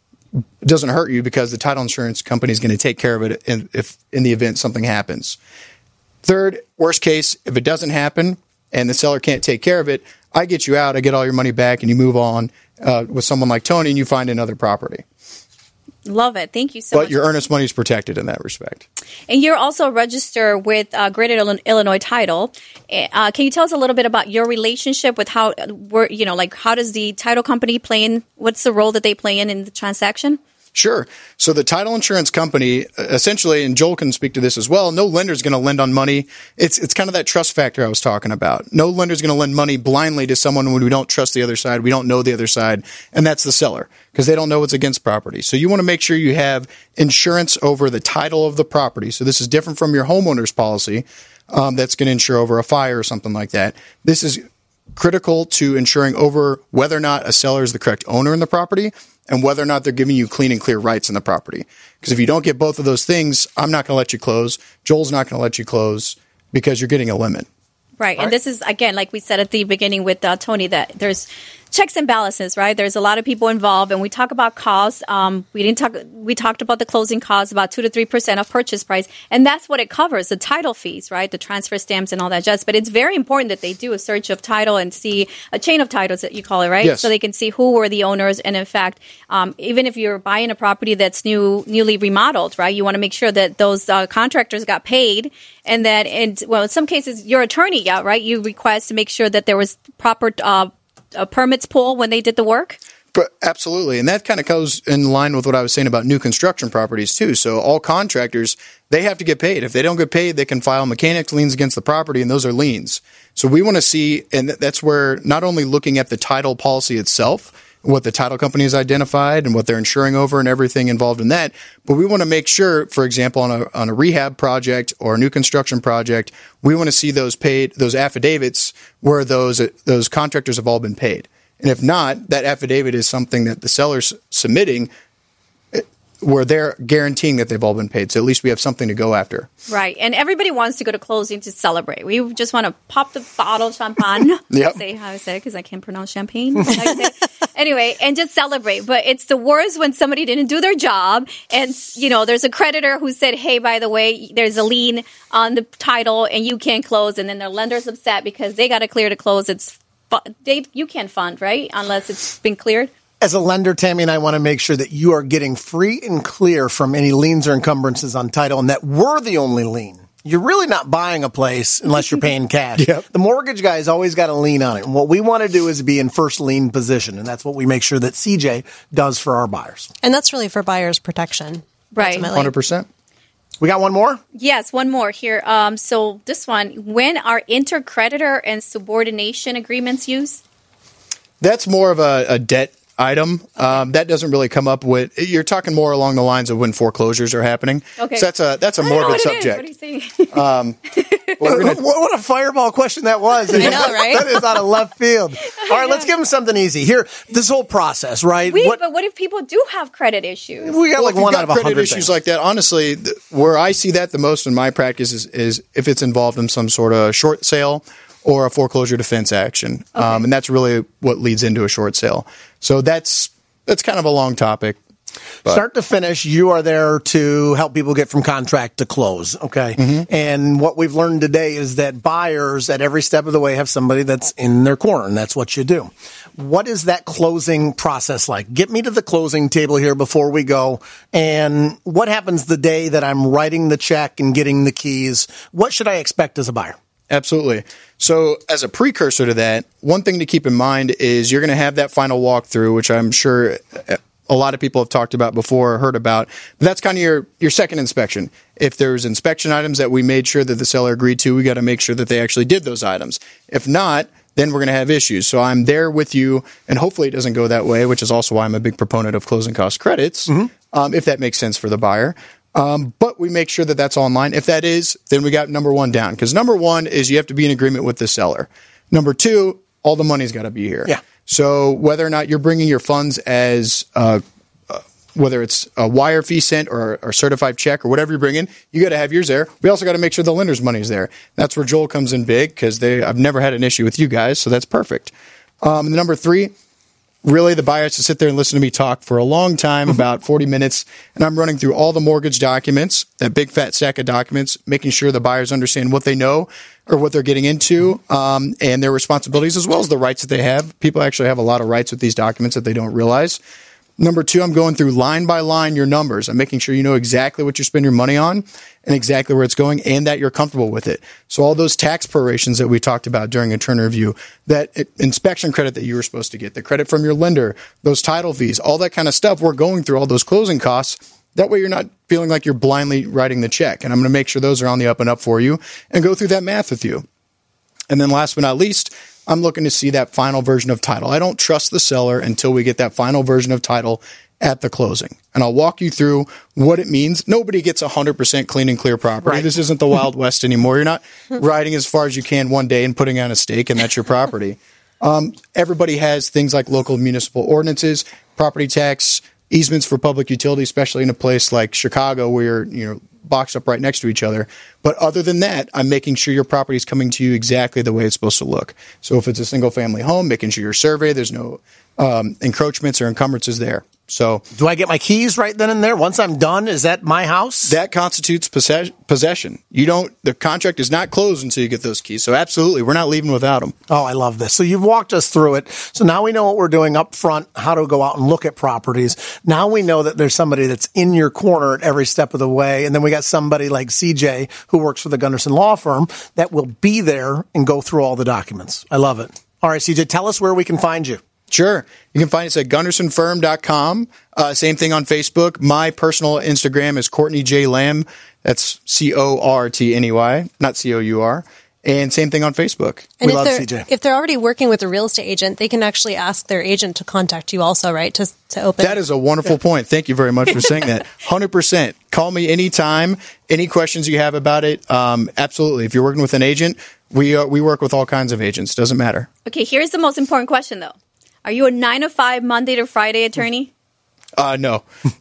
it doesn't hurt you because the title insurance company is going to take care of it in, if in the event something happens. Third, worst case, if it doesn't happen and the seller can't take care of it, I get you out, I get all your money back, and you move on uh, with someone like Tony, and you find another property. Love it. Thank you so but much. But your earnest money is protected in that respect. And you're also registered with uh, Greater Illinois Title. Uh, can you tell us a little bit about your relationship with how, we're, you know, like how does the title company play in? What's the role that they play in in the transaction? Sure. So the title insurance company, essentially, and Joel can speak to this as well, no lender is going to lend on money. It's it's kind of that trust factor I was talking about. No lender is going to lend money blindly to someone when we don't trust the other side, we don't know the other side, and that's the seller, because they don't know what's against property. So you want to make sure you have insurance over the title of the property. So this is different from your homeowner's policy um, that's going to insure over a fire or something like that. This is critical to insuring over whether or not a seller is the correct owner in the property and whether or not they're giving you clean and clear rights in the property. Because if you don't get both of those things, I'm not going to let you close. Joel's not going to let you close because you're getting a limit. Right. And this is, again, like we said at the beginning with uh, Tony, that there's checks and balances, right? There's a lot of people involved, and we talk about costs. Um, we didn't talk. We talked about the closing costs, about two to three percent of purchase price, and that's what it covers: the title fees, right, the transfer stamps, and all that jazz. But it's very important that they do a search of title and see a chain of titles that you call it, right? Yes. So they can see who were the owners, and in fact, um, even if you're buying a property that's new, newly remodeled, right, you want to make sure that those uh, contractors got paid, and that, and well, in some cases, your attorney, yeah, right, you request to make sure that there was proper uh, uh, permits pull when they did the work. But absolutely. And that kind of goes in line with what I was saying about new construction properties too. So all contractors, they have to get paid. If they don't get paid, they can file mechanics liens against the property, and those are liens. So we want to see, and that's where not only looking at the title policy itself, what the title company has identified and what they're insuring over and everything involved in that. But we want to make sure, for example, on a, on a rehab project or a new construction project, we want to see those paid, those affidavits where those, those contractors have all been paid. And if not, that affidavit is something that the seller's submitting where they're guaranteeing that they've all been paid. So at least we have something to go after. Right. And everybody wants to go to closing to celebrate. We just want to pop the bottle of champagne. Yep. Say how I say it because I can't pronounce champagne. Anyway, and just celebrate. But it's the worst when somebody didn't do their job. And, you know, there's a creditor who said, hey, by the way, there's a lien on the title and you can't close. And then their lender's upset because they got to clear to close. It's fu- they, you can't fund, right? Unless it's been cleared. As a lender, Tammy and I want to make sure that you are getting free and clear from any liens or encumbrances on title, and that we're the only lien. You're really not buying a place unless you're paying cash. Yep. The mortgage guy's always got a lien on it. And what we want to do is be in first lien position, and that's what we make sure that C J does for our buyers. And that's really for buyers' protection. Right. ultimately. one hundred percent. We got one more? Yes, one more here. Um, so this one, when are intercreditor and subordination agreements used? That's more of a, a debt item. Um, that doesn't really come up with, you're talking more along the lines of when foreclosures are happening. Okay. So that's a, that's a I don't know morbid what it is. subject. What are you saying? Um, we're gonna, What, what a fireball question that was. I know, right? That is out of left field. All right, let's give them something easy. Here, this whole process, right? Wait, What- but what if people do have credit issues? we got well, like if you've one got out of a credit hundred issues things. like that, honestly, th- where I see that the most in my practice is, is if it's involved in some sort of short sale or a foreclosure defense action. Okay. Um, and that's really what leads into a short sale. So that's, that's kind of a long topic. But Start to finish, you are there to help people get from contract to close, okay? Mm-hmm. And what we've learned today is that buyers at every step of the way have somebody that's in their corner, and that's what you do. What is that closing process like? Get me to the closing table here before we go. And what happens the day that I'm writing the check and getting the keys? What should I expect as a buyer? Absolutely. So as a precursor to that, one thing to keep in mind is you're going to have that final walkthrough, which I'm sure a lot of people have talked about before or heard about. But that's kind of your, your second inspection. If there's inspection items that we made sure that the seller agreed to, we got to make sure that they actually did those items. If not, then we're going to have issues. So I'm there with you, and hopefully it doesn't go that way, which is also why I'm a big proponent of closing cost credits, mm-hmm. um, if that makes sense for the buyer. Um, but we make sure that that's online. If that is, then we got number one down. Because number one is you have to be in agreement with the seller. Number two, all the money's got to be here. Yeah. So whether or not you're bringing your funds as uh, uh, whether it's a wire fee sent or a certified check or whatever you bring in, you got to have yours there. We also got to make sure the lender's money is there. That's where Joel comes in big because they I've never had an issue with you guys, so that's perfect. Um, and number three, really, the buyer has to sit there and listen to me talk for a long time, about forty minutes, and I'm running through all the mortgage documents, that big fat stack of documents, making sure the buyers understand what they know or what they're getting into, um, and their responsibilities as well as the rights that they have. People actually have a lot of rights with these documents that they don't realize. Number two, I'm going through line by line your numbers. I'm making sure you know exactly what you spend your money on and exactly where it's going and that you're comfortable with it. So all those tax prorations that we talked about during a turn review, that inspection credit that you were supposed to get, the credit from your lender, those title fees, all that kind of stuff, we're going through all those closing costs. That way you're not feeling like you're blindly writing the check. And I'm going to make sure those are on the up and up for you and go through that math with you. And then last but not least, I'm looking to see that final version of title. I don't trust the seller until we get that final version of title at the closing. And I'll walk you through what it means. Nobody gets one hundred percent clean and clear property. Right. This isn't the Wild West anymore. You're not riding as far as you can one day and putting on a stake, and that's your property. Um, everybody has things like local municipal ordinances, property tax, easements for public utility, especially in a place like Chicago where, you know, boxed up right next to each other. But other than that, I'm making sure your property is coming to you exactly the way it's supposed to look. So if it's a single family home, making sure your survey, there's no um, encroachments or encumbrances there. So do I get my keys right then and there? Once I'm done, is that my house? That constitutes possess- possession. You don't, the contract is not closed until you get those keys. So absolutely, we're not leaving without them. Oh, I love this. So you've walked us through it. So now we know what we're doing up front, how to go out and look at properties. Now we know that there's somebody that's in your corner at every step of the way. And then we got somebody like C J who works for the Gunderson Law Firm that will be there and go through all the documents. I love it. All right, C J, tell us where we can find you. Sure. You can find us at gunderson firm dot com. Uh, same thing on Facebook. My personal Instagram is Courtney J. Lamb. That's C O R T N E Y, not C O U R. And same thing on Facebook. And we if love they're, C J. If they're already working with a real estate agent, they can actually ask their agent to contact you also, right? To, to open. That is a wonderful point. Thank you very much for saying that. one hundred percent. Call me anytime. Any questions you have about it. Um, absolutely. If you're working with an agent, we uh, we work with all kinds of agents. Doesn't matter. Okay, here's the most important question, though. Are you a nine to five, Monday to Friday attorney? Uh, no.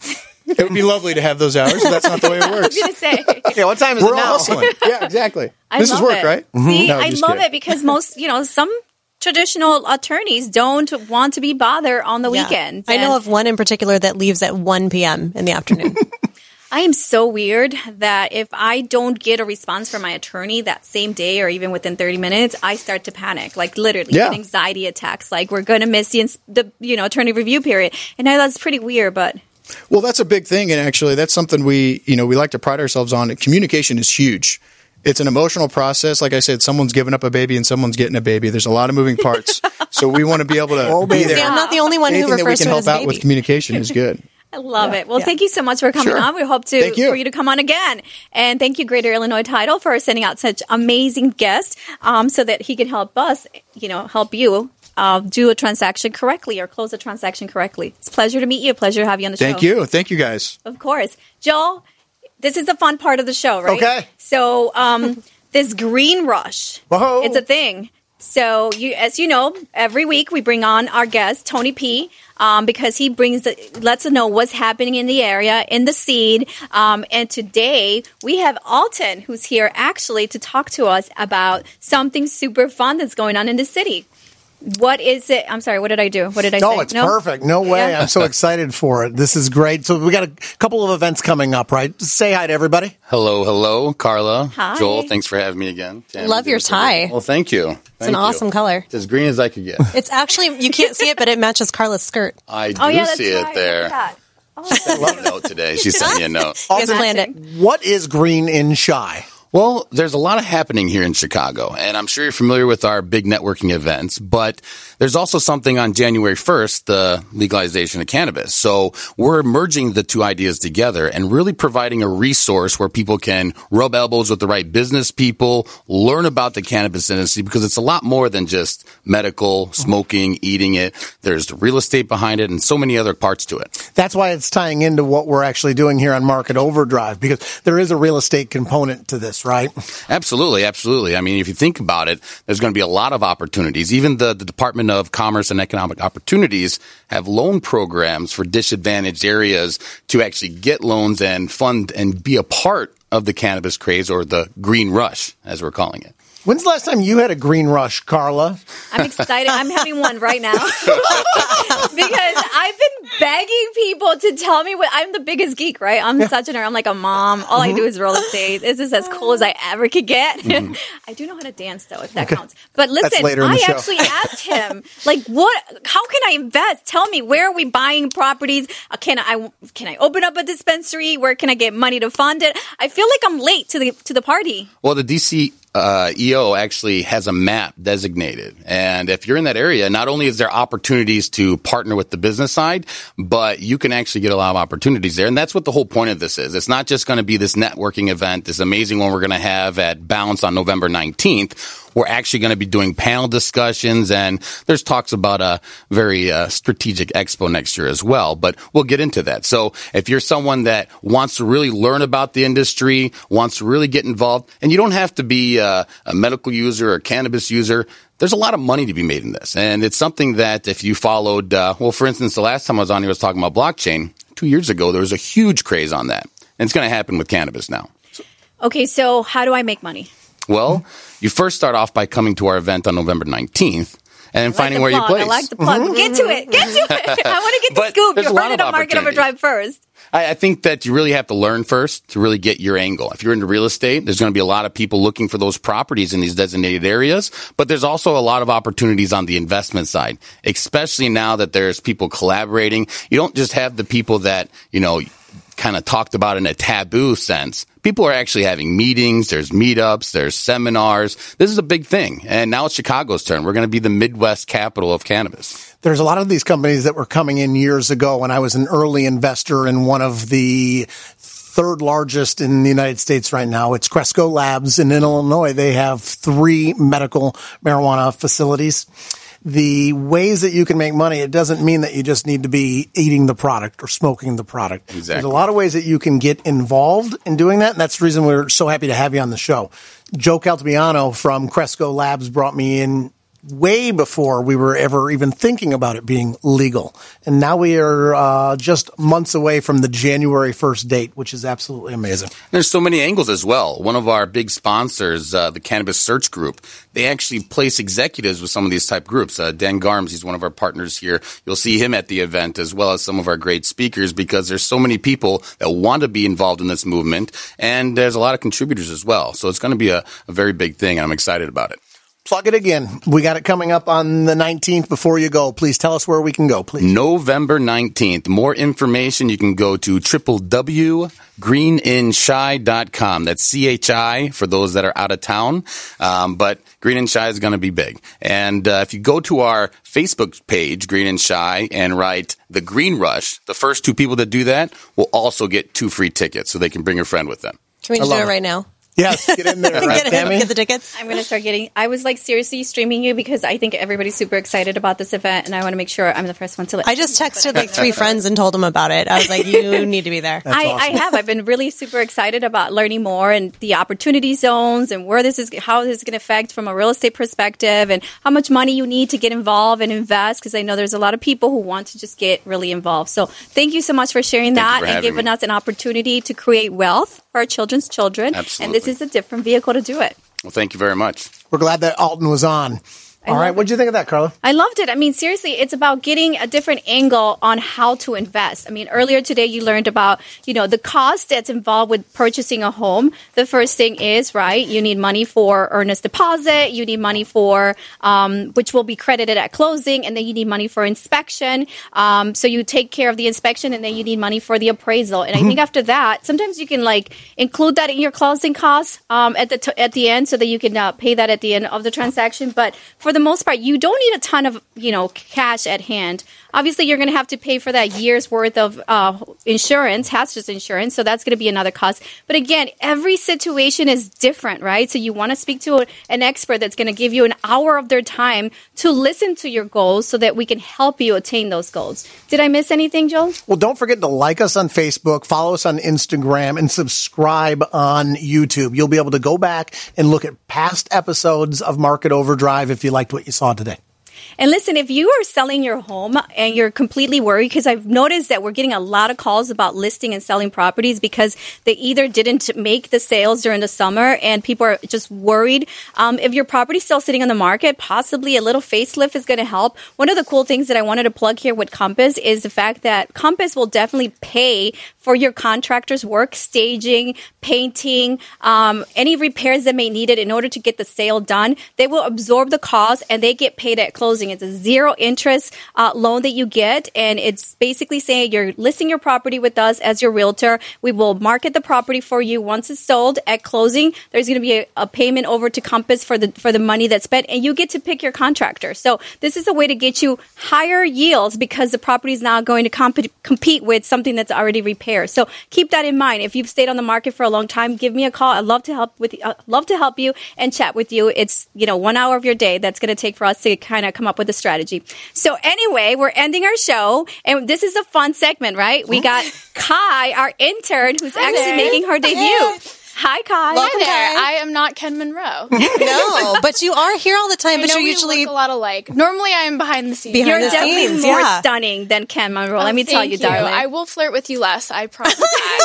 It would be lovely to have those hours, but that's not the way it works. I was going to say. Yeah, what time is We're it all now? hustling. Yeah, exactly. I this love is work, it. right? See, No, I just love kidding. it because most, you know, some traditional attorneys don't want to be bothered on the Yeah. weekend. I know And of one in particular that leaves at one p.m. in the afternoon. I am so weird that if I don't get a response from my attorney that same day or even within thirty minutes, I start to panic, like literally Yeah. get anxiety attacks. Like we're going to miss the, ins- the, you know, attorney review period. And I know that's pretty weird, but Well, that's a big thing, and actually, that's something we, you know, we like to pride ourselves on. Communication is huge. It's an emotional process. Like I said, someone's giving up a baby and someone's getting a baby. There's a lot of moving parts, so we want to be able to Oh, be baby. there. See, I'm not the only one who Anything that we refers can to it help as out baby. with communication is good. I love Yeah. it. Well, Yeah. thank you so much for coming Sure. on. We hope to Thank you. for you to come on again. And thank you, Greater Illinois Title, for sending out such amazing guests, um, so that he can help us, you know, help you uh, do a transaction correctly or close a transaction correctly. It's a pleasure to meet you. A pleasure to have you on the Thank show. you. Thank you, guys. Of course. Joel, this is the fun part of the show, right? Okay. So, um, this green rush, Whoa. it's a thing. So, you, as you know, every week we bring on our guest, Tony P., um, because he brings the, lets us know what's happening in the area, in the seed. Um, and today we have Alton, who's here actually to talk to us about something super fun that's going on in the city. What is it? I'm sorry, what did I do? What did I say? No, it's perfect. No way. Yeah. I'm so excited for it. This is great. So we got a couple of events coming up, right? Say hi to everybody. Hello, hello, Carla. Hi. Joel, thanks for having me again. Tammy, Love your thanks for- tie. Well, thank you. It's an awesome color. It's as green as I could get. It's actually, you can't see it, but it matches Carla's skirt. I do Oh, yeah, that's see right. it there. Look at that. I love a note today. She sent me a note. You guys planned it. What is green in Chi? Well, there's a lot of happening here in Chicago, and I'm sure you're familiar with our big networking events, but there's also something on January first, the legalization of cannabis. So we're merging the two ideas together and really providing a resource where people can rub elbows with the right business people, learn about the cannabis industry, because it's a lot more than just medical, smoking, eating it. There's the real estate behind it and so many other parts to it. That's why it's tying into what we're actually doing here on Market Overdrive, because there is a real estate component to this, right? Absolutely, absolutely. I mean, if you think about it, there's going to be a lot of opportunities. Even the, the Department of Commerce and Economic Opportunities have loan programs for disadvantaged areas to actually get loans and fund and be a part of the cannabis craze, or the green rush, as we're calling it. When's the last time you had a green rush, Carla? I'm excited. I'm having one right now because I've been begging people to tell me what I'm the biggest geek, right? I'm such a nerd. I'm like a mom. All I do is real estate. This is as cool as I ever could get. Mm-hmm. I do know how to dance though, if that Okay. counts. But listen, later in the I show. actually asked him, like, what? How can I invest? Tell me, where are we buying properties? Uh, Can I can I open up a dispensary? Where can I get money to fund it? I feel like I'm late to the to the party. Well, the D C uh, E O actually has a map designated. And if you're in that area, not only is there opportunities to partner with the business side, but you can actually get a lot of opportunities there. And that's what the whole point of this is. It's not just going to be this networking event, this amazing one we're going to have at Bounce on November nineteenth. We're actually going to be doing panel discussions, and there's talks about a very uh, strategic expo next year as well, but we'll get into that. So if you're someone that wants to really learn about the industry, wants to really get involved, and you don't have to be uh, a medical user or cannabis user, there's a lot of money to be made in this. And it's something that if you followed, uh, well, for instance, the last time I was on here, I was talking about blockchain. Two years ago, there was a huge craze on that. And it's going to happen with cannabis now. Okay, so how do I make money? Well, you first start off by coming to our event on November nineteenth and like finding where plug. you place. I like the plug. Mm-hmm. Get to it. Get to it. I want to get the But scoop. there's You a lot heard it of on Market opportunities. Overdrive first. I, I think that you really have to learn first to really get your angle. If you're into real estate, there's going to be a lot of people looking for those properties in these designated areas, but there's also a lot of opportunities on the investment side, especially now that there's people collaborating. You don't just have the people that, you know, kind of talked about in a taboo sense. People are actually having meetings, there's meetups, there's seminars. This is a big thing. And now it's Chicago's turn. We're going to be the Midwest capital of cannabis. There's a lot of these companies that were coming in years ago when I was an early investor in one of the third largest in the United States right now. It's Cresco Labs. And in Illinois, they have three medical marijuana facilities. The ways that you can make money, it doesn't mean that you just need to be eating the product or smoking the product. Exactly. There's a lot of ways that you can get involved in doing that, and that's the reason we're so happy to have you on the show. Joe Caltabiano from Cresco Labs brought me in way before we were ever even thinking about it being legal. And now we are uh, just months away from the January first date, which is absolutely amazing. There's so many angles as well. One of our big sponsors, uh, the Cannabis Search Group, they actually place executives with some of these type groups. Uh, Dan Garms, he's one of our partners here. You'll see him at the event as well as some of our great speakers because there's so many people that want to be involved in this movement. And there's a lot of contributors as well. So it's going to be a, a very big thing, and I'm excited about it. Plug it again. We got it coming up on the nineteenth. Before you go, please tell us where we can go, please. November nineteenth. More information, you can go to w w w dot green in shy dot com. That's C H I for those that are out of town. Um, but Green and Shy is going to be big. And uh, if you go to our Facebook page, Green and Shy, and write the Green Rush, the first two people that do that will also get two free tickets so they can bring a friend with them. Can we just do it right now? Yes, get in there, right, get, Tammy? get the tickets. I'm going to start getting, I was like seriously streaming you because I think everybody's super excited about this event and I want to make sure I'm the first one to let I just texted like three friends and told them about it. I was like, you need to be there. I, awesome. I have. I've been really super excited about learning more and the opportunity zones and where this is, how this is going to affect from a real estate perspective and how much money you need to get involved and invest because I know there's a lot of people who want to just get really involved. So thank you so much for sharing thank that for and giving me. us an opportunity to create wealth for our children's children. Absolutely. And this is a different vehicle to do it. Well, thank you very much. We're glad that Alton was on. I All right, love what'd you think of that, Carla? I loved it. I mean, seriously, it's about getting a different angle on how to invest. I mean, earlier today you learned about, you know, the cost that's involved with purchasing a home. The first thing is, right, you need money for earnest deposit, you need money for, um, which will be credited at closing, and then you need money for inspection. Um, so you take care of the inspection, and then you need money for the appraisal. And Mm-hmm. I think after that, sometimes you can, like, include that in your closing costs um, at the t- at the end so that you can uh, pay that at the end of the transaction. But for the most part, you don't need a ton of, you know, cash at hand. Obviously, you're going to have to pay for that year's worth of uh, insurance, hazardous insurance. So that's going to be another cost. But again, every situation is different, right? So you want to speak to a, an expert that's going to give you an hour of their time to listen to your goals so that we can help you attain those goals. Did I miss anything, Joel? Well, don't forget to like us on Facebook, follow us on Instagram, and subscribe on YouTube. You'll be able to go back and look at past episodes of Market Overdrive if you liked what you saw today. And listen, if you are selling your home and you're completely worried, because I've noticed that we're getting a lot of calls about listing and selling properties because they either didn't make the sales during the summer and people are just worried. Um, if your property's still sitting on the market, possibly a little facelift is going to help. One of the cool things that I wanted to plug here with Compass is the fact that Compass will definitely pay for your contractor's work, staging, painting, um, any repairs that may need it in order to get the sale done. They will absorb the cost and they get paid at closing. It's a zero interest uh, loan that you get, and it's basically saying you're listing your property with us as your realtor. We will market the property for you. Once it's sold at closing, there's going to be a, a payment over to Compass for the for the money that's spent, and you get to pick your contractor. So this is a way to get you higher yields because the property is now going to comp- compete with something that's already repaired. So keep that in mind. If you've stayed on the market for a long time, give me a call. I'd love to help with uh, love to help you and chat with you. It's, you know, one hour of your day that's going to take for us to kind of come up with a strategy. So anyway, we're ending our show, and this is a fun segment, right? We got Kai, our intern, who's Hi actually there. making her debut. Hi, Kai. Welcome, Hi there. Kai. I am not Ken Monroe. No, but you are here all the time. I But know you're we usually look a lot alike. Normally, I am behind the scenes. Behind You're the definitely scenes, more yeah. stunning than Ken Monroe. Let Oh, me tell thank you, darling. I will flirt with you less. I promise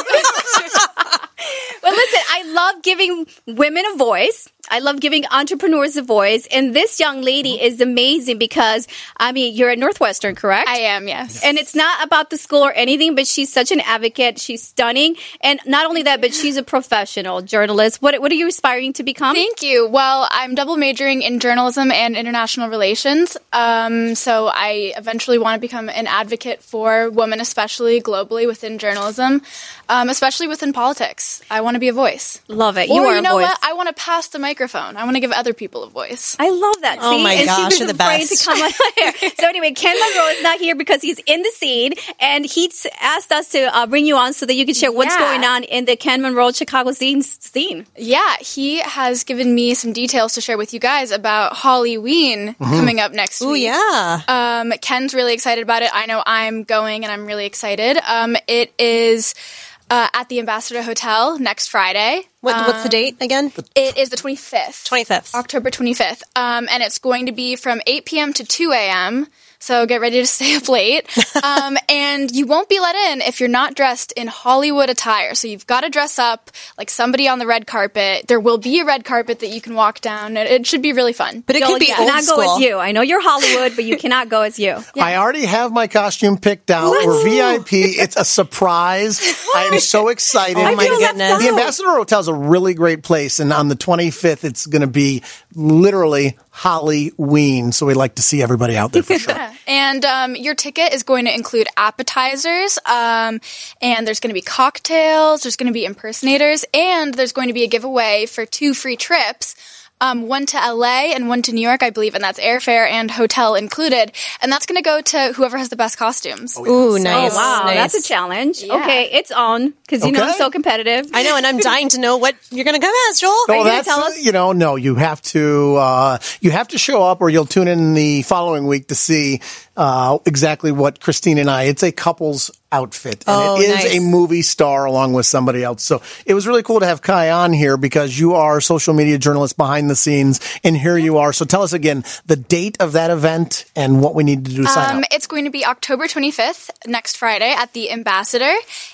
that. But listen, I love giving women a voice. I love giving entrepreneurs a voice. And this young lady is amazing because, I mean, you're at Northwestern, correct? I am, yes. And it's not about the school or anything, but she's such an advocate. She's stunning. And not only that, but she's a professional journalist. What, what are you aspiring to become? Thank you. Well, I'm double majoring in journalism and international relations. Um, so I eventually want to become an advocate for women, especially globally within journalism, um, especially within politics. I want to be a voice. Love it. Or You are you a know voice. what? I want to pass the microphone. I want to give other people a voice. I love that. Oh See? my and gosh, she you're was the afraid best. to come on here. So anyway, Ken Monroe is not here because he's in the scene, and he's asked us to uh, bring you on so that you can share what's Yeah. going on in the Ken Monroe Chicago scene. scene. Yeah, he has given me some details to share with you guys about Halloween coming up next Oh week. yeah. Um, Ken's really excited about it. I know I'm going, and I'm really excited. Um, it is uh, at the Ambassador Hotel next Friday. What, what's the date again? It is the twenty-fifth. twenty-fifth. October twenty-fifth. Um, and it's going to be from eight p.m. to two a.m., so get ready to stay up late. Um, and you won't be let in if you're not dressed in Hollywood attire. So you've got to dress up like somebody on the red carpet. There will be a red carpet that you can walk down. It, it should be really fun. But it You'll- could be you old cannot school. go as you. I know you're Hollywood, but you cannot go as you. I already have my costume picked out. We're V I P. It's a surprise. I'm so excited. Oh my feel left goodness. out. The Ambassador Hotel is a really great place, and on the twenty-fifth, it's going to be literally Halloween. So we'd like to see everybody out there for sure. And um, your ticket is going to include appetizers, um, and there's going to be cocktails, there's going to be impersonators, and there's going to be a giveaway for two free trips. Um, one to L A and one to New York, I believe, and that's airfare and hotel included. And that's going to go to whoever has the best costumes. Ooh, nice. Oh, wow. nice. That's a challenge. Yeah. Okay, it's on because you know I'm Okay. so competitive. I know, and I'm dying to know what you're going to come as, Joel. Well, you gonna that's, tell us? you know, no, you have to, uh, you have to show up or you'll tune in the following week to see, uh, exactly what Christine and I, it's a couple's outfit. And Oh, it is nice. a movie star along with somebody else. So it was really cool to have Kai on here because you are a social media journalist behind the scenes and here you are. So tell us again the date of that event and what we need to do to sign Um, up. it's going to be October twenty-fifth, next Friday, at the Ambassador.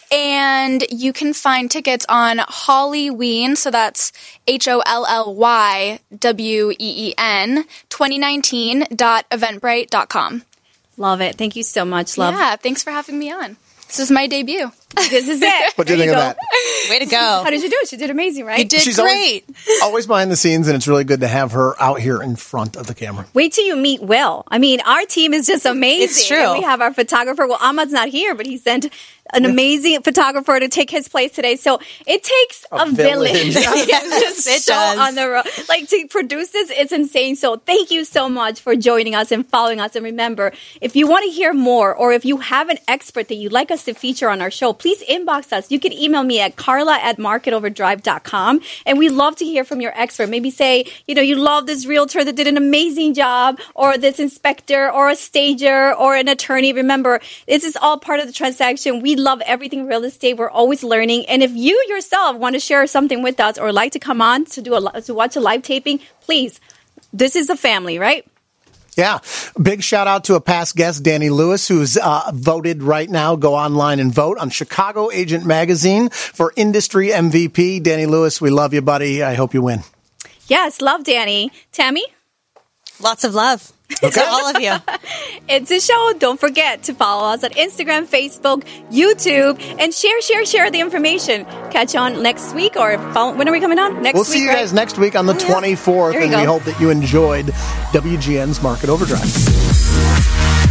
And you can find tickets on Hollyween, so that's H O L L Y W E E N, twenty nineteen dot eventbrite dot com. Love it. Thank you so much, love. Yeah, thanks for having me on. This is my debut. This is it. What do you There think of go. that? Way to go. How did you do it? She did amazing, right? You did She's great. Always, always behind the scenes, and it's really good to have her out here in front of the camera. Wait till you meet Will. I mean, our team is just amazing. It's true. And we have our photographer. Well, Ahmad's not here, but he sent an amazing photographer to take his place today. So it takes a, A village. village. Yes, it show does. on the road. Like to produce this, it's insane. So thank you so much for joining us and following us. And remember, if you want to hear more or if you have an expert that you'd like us to feature on our show, please inbox us. You can email me at carla at market overdrive dot com. And we love to hear from your expert. Maybe say, you know, you love this realtor that did an amazing job or this inspector or a stager or an attorney. Remember, this is all part of the transaction. We love everything real estate. We're always learning. And if you yourself want to share something with us or like to come on to do a li- to watch a live taping, please. This is a family, right? Yeah. Big shout out to a past guest, Danny Lewis, who's uh, voted right now. Go online and vote on Chicago Agent Magazine for Industry M V P. Danny Lewis, we love you, buddy. I hope you win. Yes, love Danny. Tammy? Lots of love to all of you. It's a show. Don't forget to follow us on Instagram, Facebook, YouTube, and share, share, share the information. Catch you on next week or follow, when are we coming on? Next We'll week, see you right? guys next week on the twenty-fourth, There you and we go. hope that you enjoyed W G N's Market Overdrive.